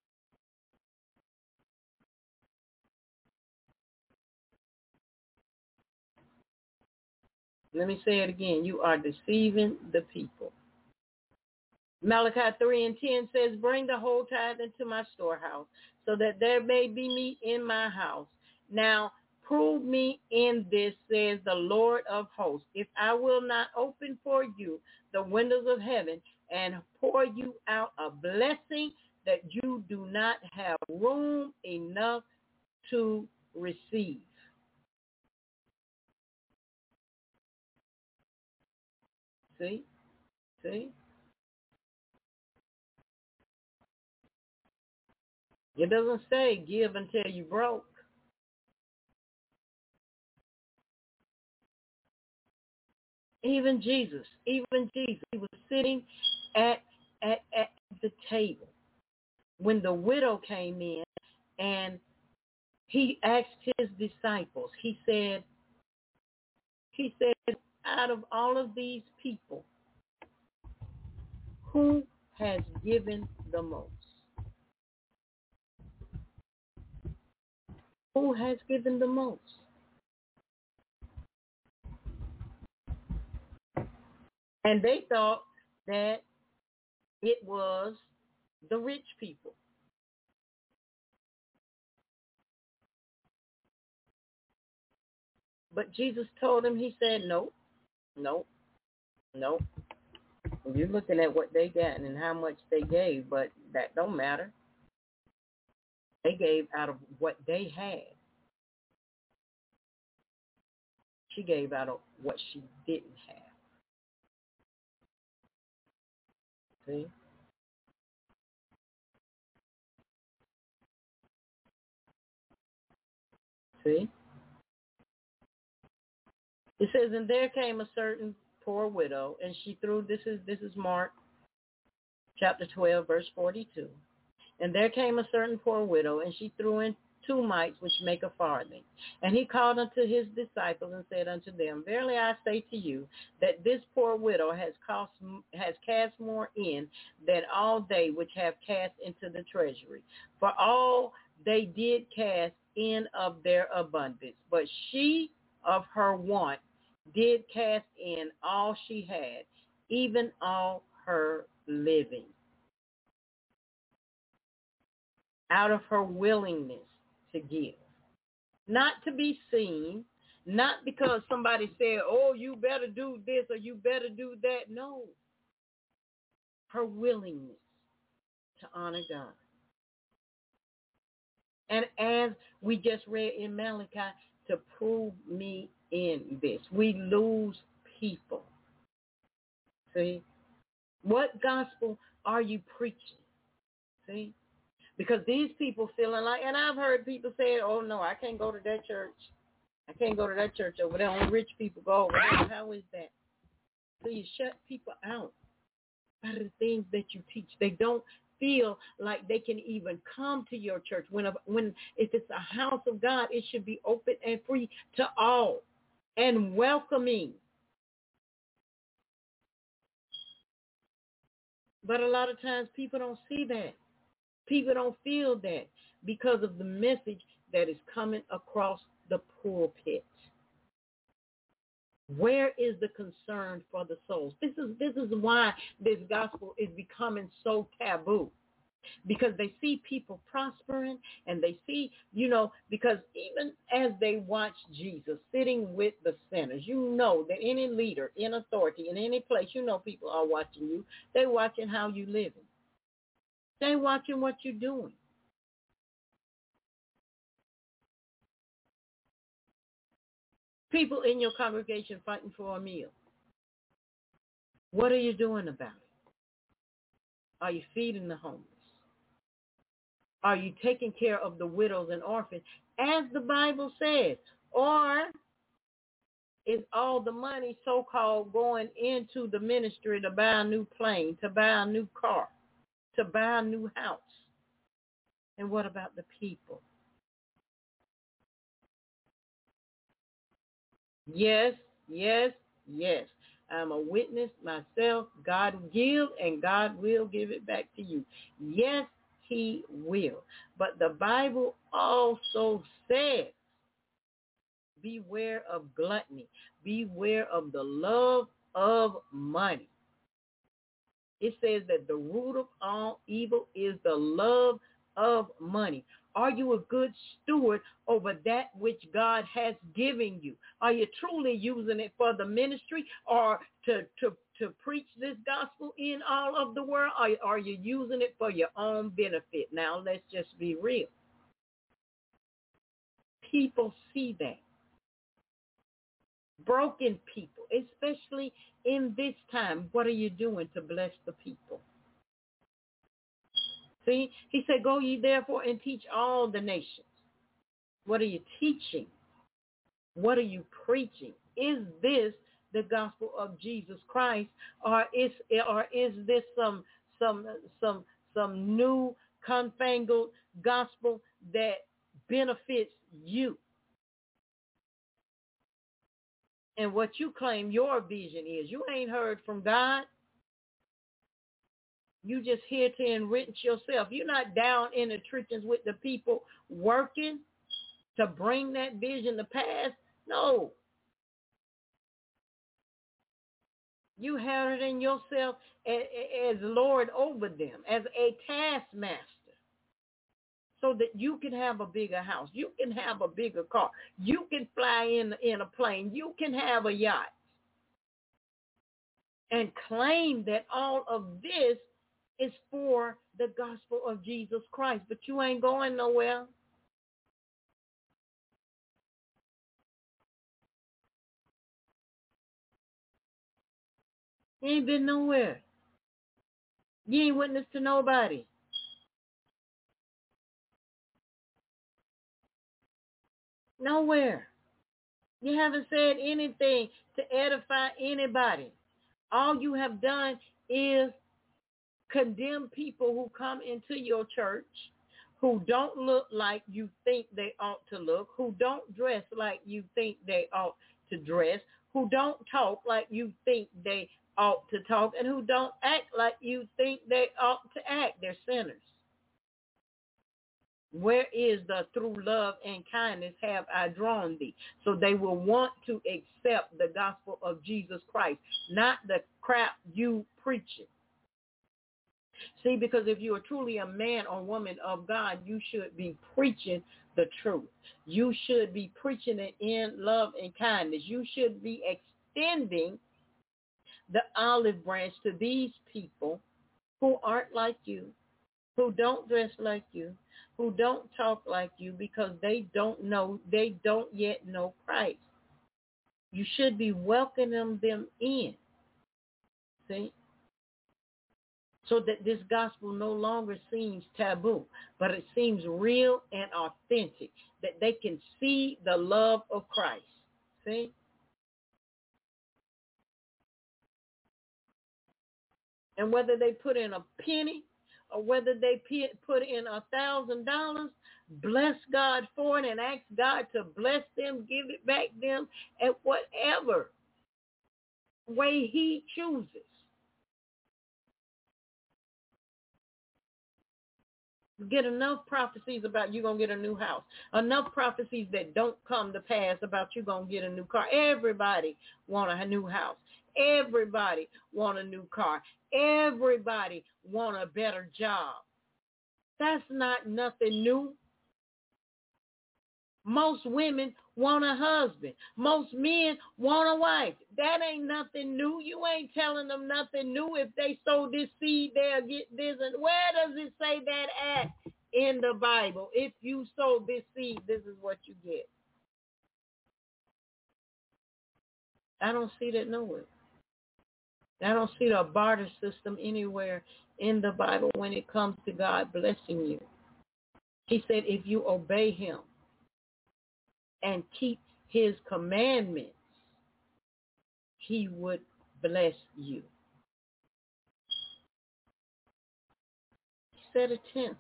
Let me say it again. You are deceiving the people. Malachi three and ten says, bring the whole tithe into my storehouse, so that there may be meat in my house. Now, prove me in this, says the Lord of hosts, if I will not open for you the windows of heaven and pour you out a blessing that you do not have room enough to receive. See? See? It doesn't say give until you broke. Even Jesus, even Jesus, he was sitting at, at, at the table when the widow came in, and he asked his disciples, he said, he said, out of all of these people, who has given the most? Who has given the most? And they thought that it was the rich people. But Jesus told him, he said, no, no, no. You're looking at what they got and how much they gave, but that don't matter. They gave out of what they had. She gave out of what she didn't have. See? See? It says, and there came a certain poor widow, and she threw, this is this is Mark chapter twelve, verse forty-two. And there came a certain poor widow, and she threw in two mites, which make a farthing. And he called unto his disciples and said unto them, verily I say to you, that this poor widow has cost, has cast more in than all they which have cast into the treasury. For all they did cast in of their abundance, but she of her want did cast in all she had, even all her living. Out of her willingness to give. Not to be seen, not because somebody said, oh, you better do this or you better do that. No. Her willingness to honor God. And as we just read in Malachi, to prove me in this, we lose people. See? What gospel are you preaching? See? Because these people feeling like, and I've heard people say, oh, no, I can't go to that church. I can't go to that church over there. Only rich people go over there. How is that? So you shut people out by the things that you teach. They don't feel like they can even come to your church. When, when if it's a house of God, it should be open and free to all and welcoming. But a lot of times people don't see that. People don't feel that because of the message that is coming across the pulpit. Where is the concern for the souls? This is this is why this gospel is becoming so taboo. Because they see people prospering and they see, you know, because even as they watch Jesus sitting with the sinners, you know that any leader in authority in any place, you know people are watching you. They're watching how you living. They're watching what you're doing. People in your congregation fighting for a meal. What are you doing about it? Are you feeding the homeless? Are you taking care of the widows and orphans, as the Bible says? Or is all the money so-called going into the ministry to buy a new plane, to buy a new car, to buy a new house? And what about the people? Yes, yes, yes. I'm a witness myself. God give and God will give it back to you. Yes, he will. But the Bible also says, beware of gluttony. Beware of the love of money. It says that the root of all evil is the love of money. Are you a good steward over that which God has given you? Are you truly using it for the ministry or to, to, to preach this gospel in all of the world? Or are you using it for your own benefit? Now, let's just be real. People see that. broken people, especially in this time. What are you doing to bless the people? See, he said, go ye therefore and teach all the nations. What are you teaching? What are you preaching? Is this the gospel of Jesus Christ, or is or is this some some some some new confangled gospel that benefits you and what you claim your vision is? You ain't heard from God. You just here to enrich yourself. You're not down in the trenches with the people working to bring that vision to pass. No. You have it in yourself as, as Lord over them, as a taskmaster, so that you can have a bigger house. You can have a bigger car. You can fly in, in a plane. You can have a yacht. And claim that all of this is for the gospel of Jesus Christ. But you ain't going nowhere. You ain't been nowhere. You ain't witnessed to nobody. Nowhere. You haven't said anything to edify anybody. All you have done is condemn people who come into your church, who don't look like you think they ought to look, who don't dress like you think they ought to dress, who don't talk like you think they ought to talk, and who don't act like you think they ought to act. They're sinners. Where is the through love and kindness have I drawn thee? So they will want to accept the gospel of Jesus Christ, not the crap you preaching. See, because if you are truly a man or woman of God, you should be preaching the truth. You should be preaching it in love and kindness. You should be extending the olive branch to these people who aren't like you, who don't dress like you, who don't talk like you, because they don't know, they don't yet know Christ. You should be welcoming them in, see? So that this gospel no longer seems taboo, but it seems real and authentic, that they can see the love of Christ, see? And whether they put in a penny or whether they put in a thousand dollars, bless God for it and ask God to bless them, give it back them at whatever way he chooses. Get enough prophecies about you going to get a new house. Enough prophecies that don't come to pass about you going to get a new car. Everybody want a new house. Everybody want a new car. Everybody want a better job. That's not nothing new. Most women want a husband. Most men want a wife. That ain't nothing new. You ain't telling them nothing new. If they sow this seed, they'll get this. And where does it say that at in the Bible? If you sow this seed, this is what you get. I don't see that nowhere. I don't see the barter system anywhere in the Bible when it comes to God blessing you. He said if you obey him and keep his commandments, he would bless you. He said a tenth.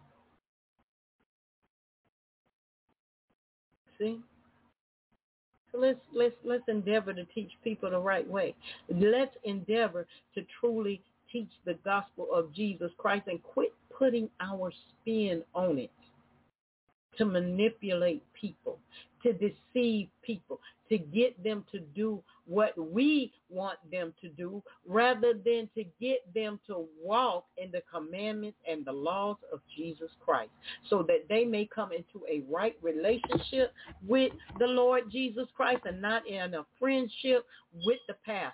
See? So let's let's let's endeavor to teach people the right way. Let's endeavor to truly teach the gospel of Jesus Christ and quit putting our spin on it to manipulate people, to deceive people, to get them to do what we want them to do, rather than to get them to walk in the commandments and the laws of Jesus Christ, so that they may come into a right relationship with the Lord Jesus Christ and not in a friendship with the pastor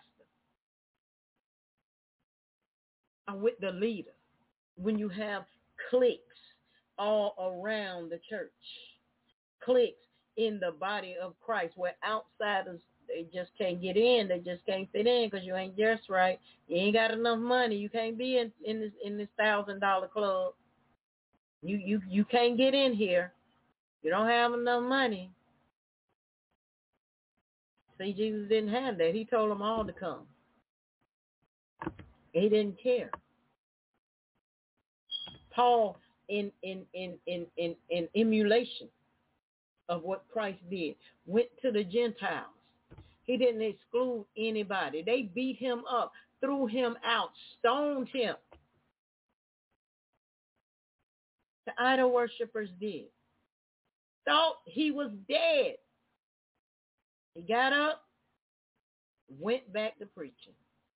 or with the leader. When you have cliques all around the church, cliques in the body of Christ, where outsiders they just can't get in. They just can't fit in because you ain't dressed right. You ain't got enough money. You can't be in, in this in this thousand dollar club. You you you can't get in here. You don't have enough money. See, Jesus didn't have that. He told them all to come. He didn't care. Paul, in in in in in, in emulation of what Christ did, went to the Gentiles. He didn't exclude anybody. They beat him up, threw him out, stoned him. The idol worshipers did. Thought he was dead. He got up, went back to preaching.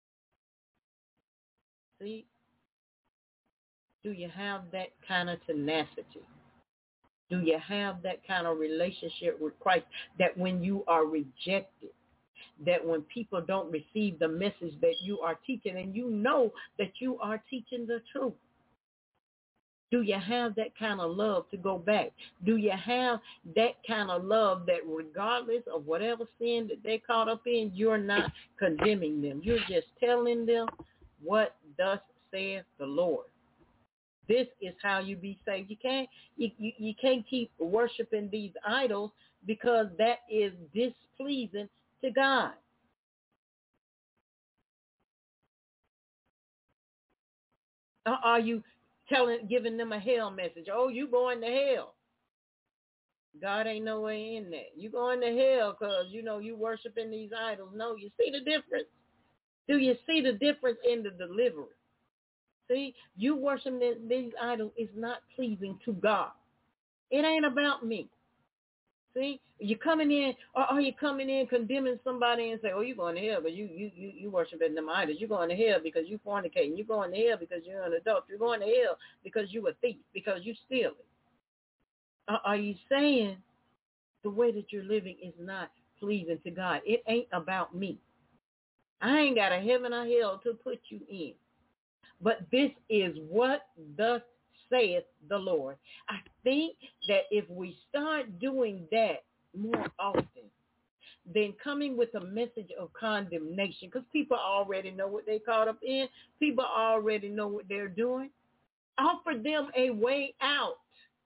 See? Do you have that kind of tenacity? Do you have that kind of relationship with Christ that when you are rejected, that when people don't receive the message that you are teaching and you know that you are teaching the truth? Do you have that kind of love to go back? Do you have that kind of love that regardless of whatever sin that they're caught up in, you're not condemning them. You're just telling them what thus saith the Lord. This is how you be saved. You can't you, you, you can't keep worshiping these idols because that is displeasing to God. Or are you telling, giving them a hell message? Oh, you going to hell. God ain't no way in that. You going to hell because, you know, you worshiping these idols. No, you see the difference? Do you see the difference in the delivery? See, you worshiping these idols is not pleasing to God. It ain't about me. See, you're coming in, or are you coming in condemning somebody and say, oh, you're going to hell because you, you, you, you worshiping them idols. You're going to hell because you fornicating. You're going to hell because you're an adult. You're going to hell because you a thief, because you stealing. Or are you saying the way that you're living is not pleasing to God? It ain't about me. I ain't got a heaven or hell to put you in. But this is what thus saith the Lord. I think that if we start doing that more often, then coming with a message of condemnation, because people already know what they caught up in, people already know what they're doing, offer them a way out.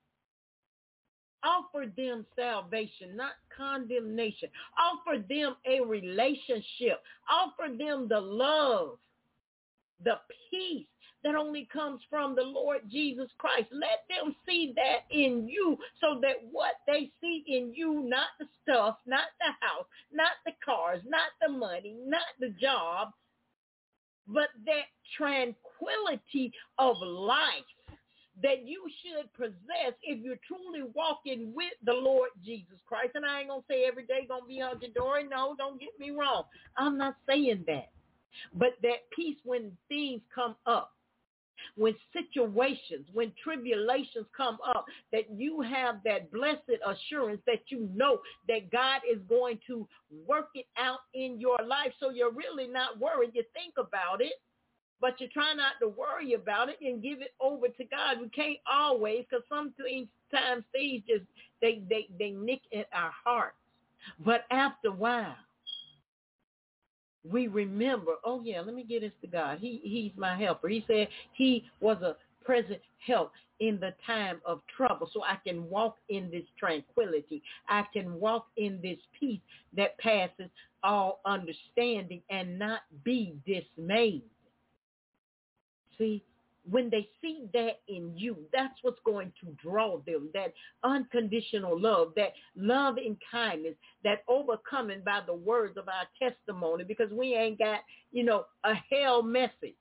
Offer them salvation, not condemnation. Offer them a relationship. Offer them the love, the peace that only comes from the Lord Jesus Christ. Let them see that in you so that what they see in you, not the stuff, not the house, not the cars, not the money, not the job, but that tranquility of life that you should possess if you're truly walking with the Lord Jesus Christ. And I ain't going to say every day going to be hunky-dory. No, don't get me wrong. I'm not saying that. But that peace when things come up, when situations, when tribulations come up, that you have that blessed assurance that you know that God is going to work it out in your life. So you're really not worried. You think about it, but you try not to worry about it and give it over to God. We can't always, because sometimes things just, they, they, they nick at our hearts. But after a while, we remember, oh, yeah, let me get this to God. He He's my helper. He said he was a present help in the time of trouble. So I can walk in this tranquility. I can walk in this peace that passes all understanding and not be dismayed. See, when they see that in you, that's what's going to draw them, that unconditional love, that love and kindness, that overcoming by the words of our testimony, because we ain't got, you know, a hell message.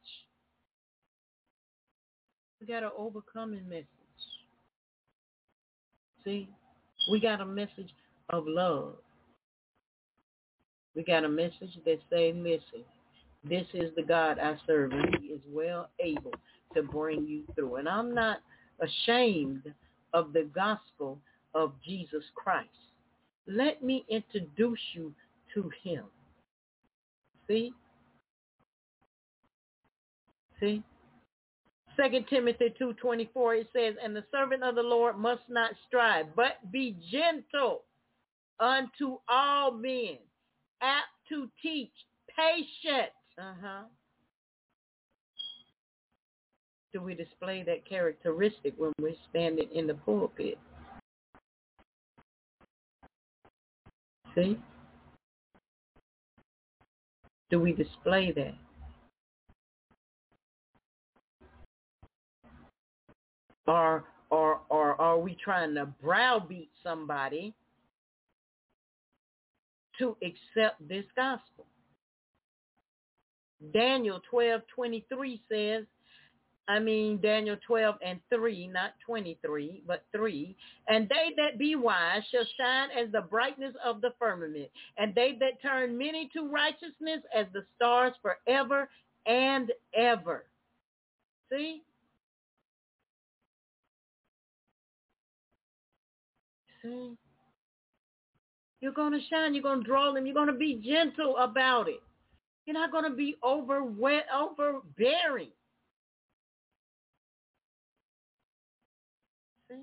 We got an overcoming message. See, we got a message of love. We got a message that says, listen, this is the God I serve, and he is well able to bring you through. And I'm not ashamed of the gospel of Jesus Christ. Let me introduce you to him. See? See? Second Timothy two twenty-four, it says, and the servant of the Lord must not strive, but be gentle unto all men, apt to teach, patient. Uh-huh. Do we display that characteristic when we're standing in the pulpit? See? Do we display that? Or, or, or are we trying to browbeat somebody to accept this gospel? Daniel twelve twenty-three says, I mean Daniel twelve and three, not twenty-three, but three. And they that be wise shall shine as the brightness of the firmament, and they that turn many to righteousness as the stars forever and ever. See? See? You're going to shine. You're going to draw them. You're going to be gentle about it. You're not going to be over overbearing. See?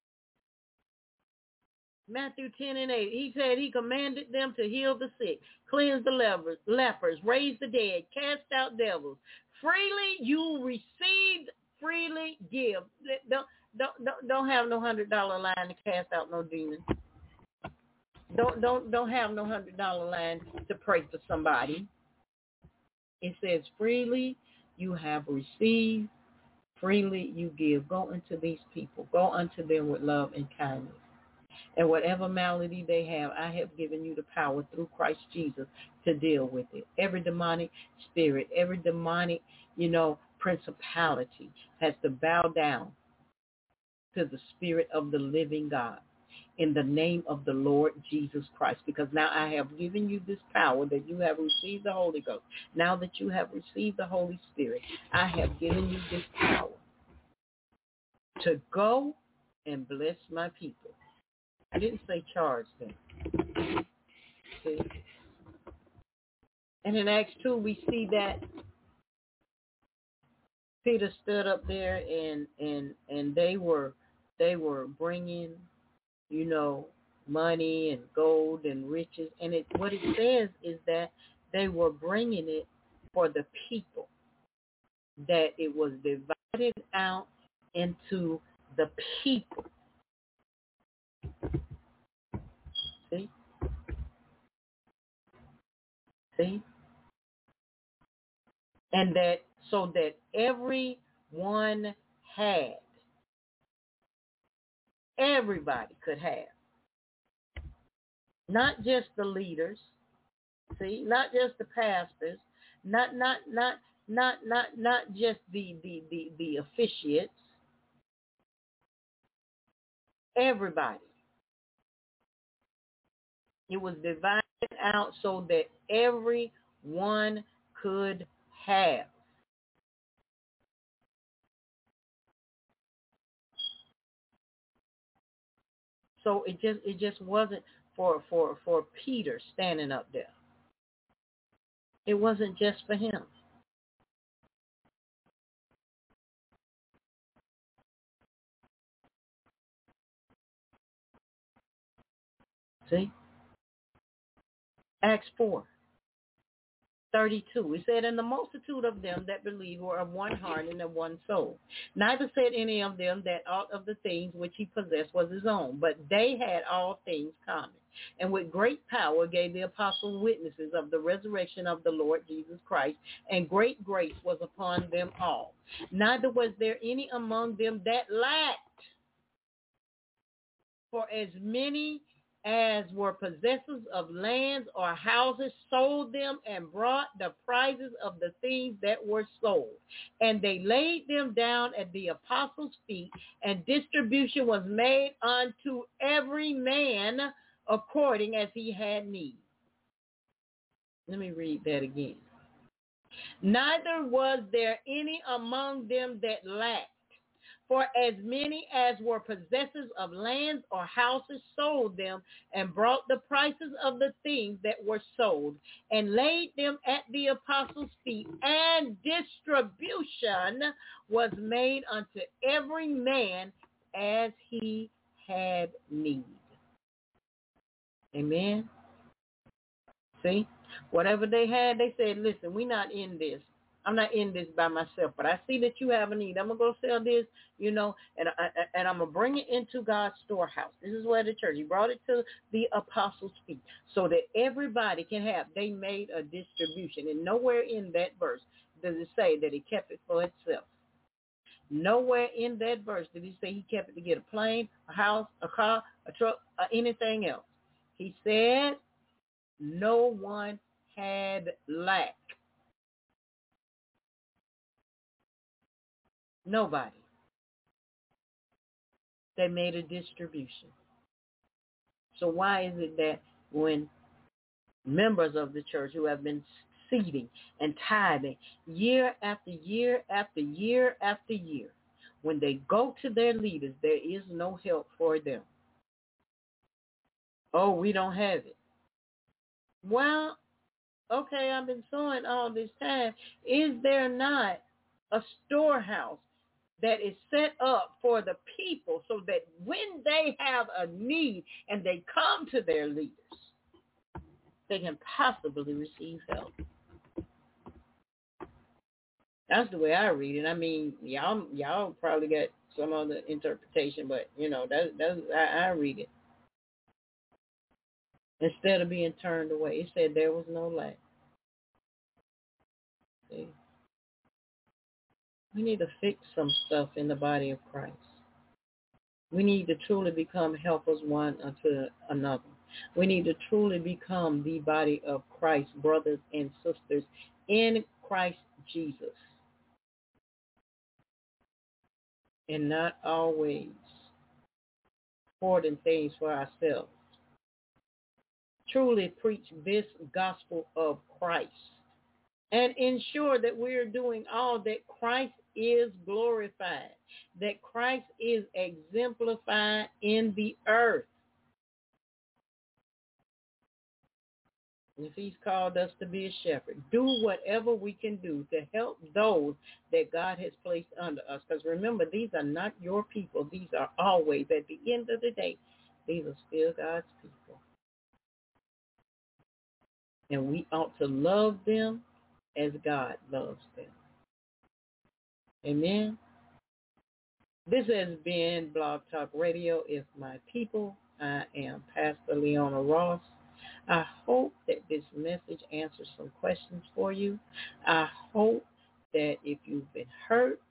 Matthew ten and eight, he said he commanded them to heal the sick, cleanse the lepers, lepers, raise the dead, cast out devils. Freely you received, freely give. Don't, don't, don't, don't have no one hundred dollars line to cast out no demon. Don't, don't, don't have no one hundred dollars line to pray for somebody. It says freely you have received, freely you give. Go unto these people. Go unto them with love and kindness. And whatever malady they have, I have given you the power through Christ Jesus to deal with it. Every demonic spirit, every demonic, you know, principality has to bow down to the Spirit of the living God in the name of the Lord Jesus Christ. Because now I have given you this power that you have received the Holy Ghost. Now that you have received the Holy Spirit, I have given you this power to go and bless my people. I didn't say charge them. See? And in Acts two, we see that Peter stood up there and and and they were they were bringing, you know, money and gold and riches. And it what it says is that they were bringing it for the people, that it was divided out into the people. See? See? And that so that everyone had, everybody could have. Not just the leaders, see, not just the pastors, not not not not not not just the the the, the officiates, everybody. It was divided out so that everyone could have. So it just it just wasn't for, for, for Peter standing up there. It wasn't just for him. See? Acts four, thirty-two. It said, and the multitude of them that believed were of one heart and of one soul. Neither said any of them that aught of the things which he possessed was his own, but they had all things common. And with great power gave the apostles witnesses of the resurrection of the Lord Jesus Christ, and great grace was upon them all. Neither was there any among them that lacked, for as many as were possessors of lands or houses sold them and brought the prices of the things that were sold. And they laid them down at the apostles' feet, and distribution was made unto every man according as he had need. Let me read that again. Neither was there any among them that lacked. For as many as were possessors of lands or houses sold them and brought the prices of the things that were sold and laid them at the apostles' feet, and distribution was made unto every man as he had need. Amen. See? Whatever they had, they said, listen, we're not in this. I'm not in this by myself, but I see that you have a need. I'm going to go sell this, you know, and, I, and I'm going to bring it into God's storehouse. This is where the church, he brought it to the apostles' feet so that everybody can have. They made a distribution. And nowhere in that verse does it say that he kept it for itself. Nowhere in that verse did he say he kept it to get a plane, a house, a car, a truck, or anything else. He said no one had lack. Nobody. They made a distribution. So why is it that when members of the church who have been seeding and tithing year after year after year after year, when they go to their leaders, there is no help for them? Oh, we don't have it. Well, okay, I've been sowing all this time. Is there not a storehouse that is set up for the people so that when they have a need and they come to their leaders, they can possibly receive help? That's the way I read it. I mean, y'all y'all probably got some other interpretation, but, you know, that, that's I, I read it. Instead of being turned away, it said there was no lack. See? We need to fix some stuff in the body of Christ. We need to truly become helpers one unto another. We need to truly become the body of Christ, brothers and sisters in Christ Jesus. And not always hoarding things for ourselves. Truly preach this gospel of Christ and ensure that we're doing all that Christ is glorified, that Christ is exemplified in the earth. If he's called us to be a shepherd, do whatever we can do to help those that God has placed under us. Because remember, these are not your people. These are always, at the end of the day, these are still God's people. And we ought to love them as God loves them. Amen. This has been Blog Talk Radio, If My People. I am Pastor Leona Ross. I hope that this message answers some questions for you. I hope that if you've been hurt,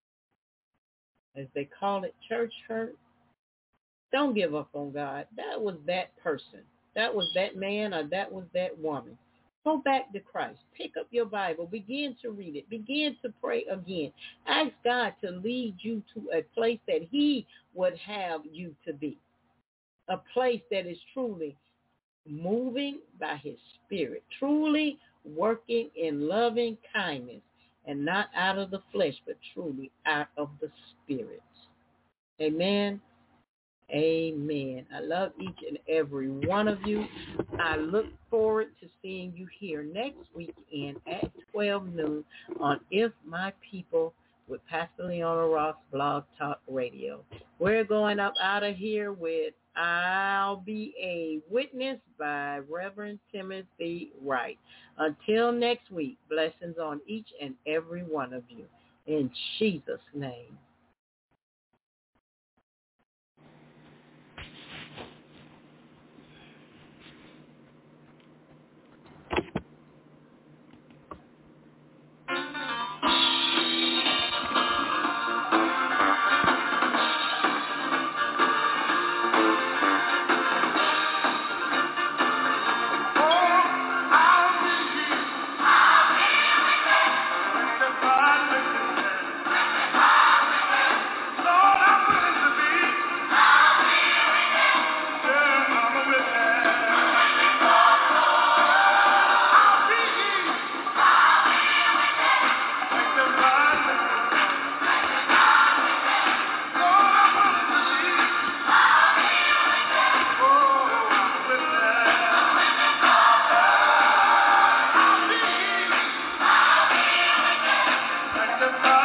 as they call it, church hurt, don't give up on God. That was that person. That was that man, or that was that woman. Go back to Christ. Pick up your Bible. Begin to read it. Begin to pray again. Ask God to lead you to a place that he would have you to be. A place that is truly moving by his spirit, truly working in loving kindness, and not out of the flesh, but truly out of the spirit. Amen. Amen. I love each and every one of you. I look forward to seeing you here next weekend at twelve noon on If My People with Pastor Leona Ross, Blog Talk Radio. We're going up out of here with I'll Be a Witness by Reverend Timothy Wright. Until next week, blessings on each and every one of you. In Jesus' name. Goodbye.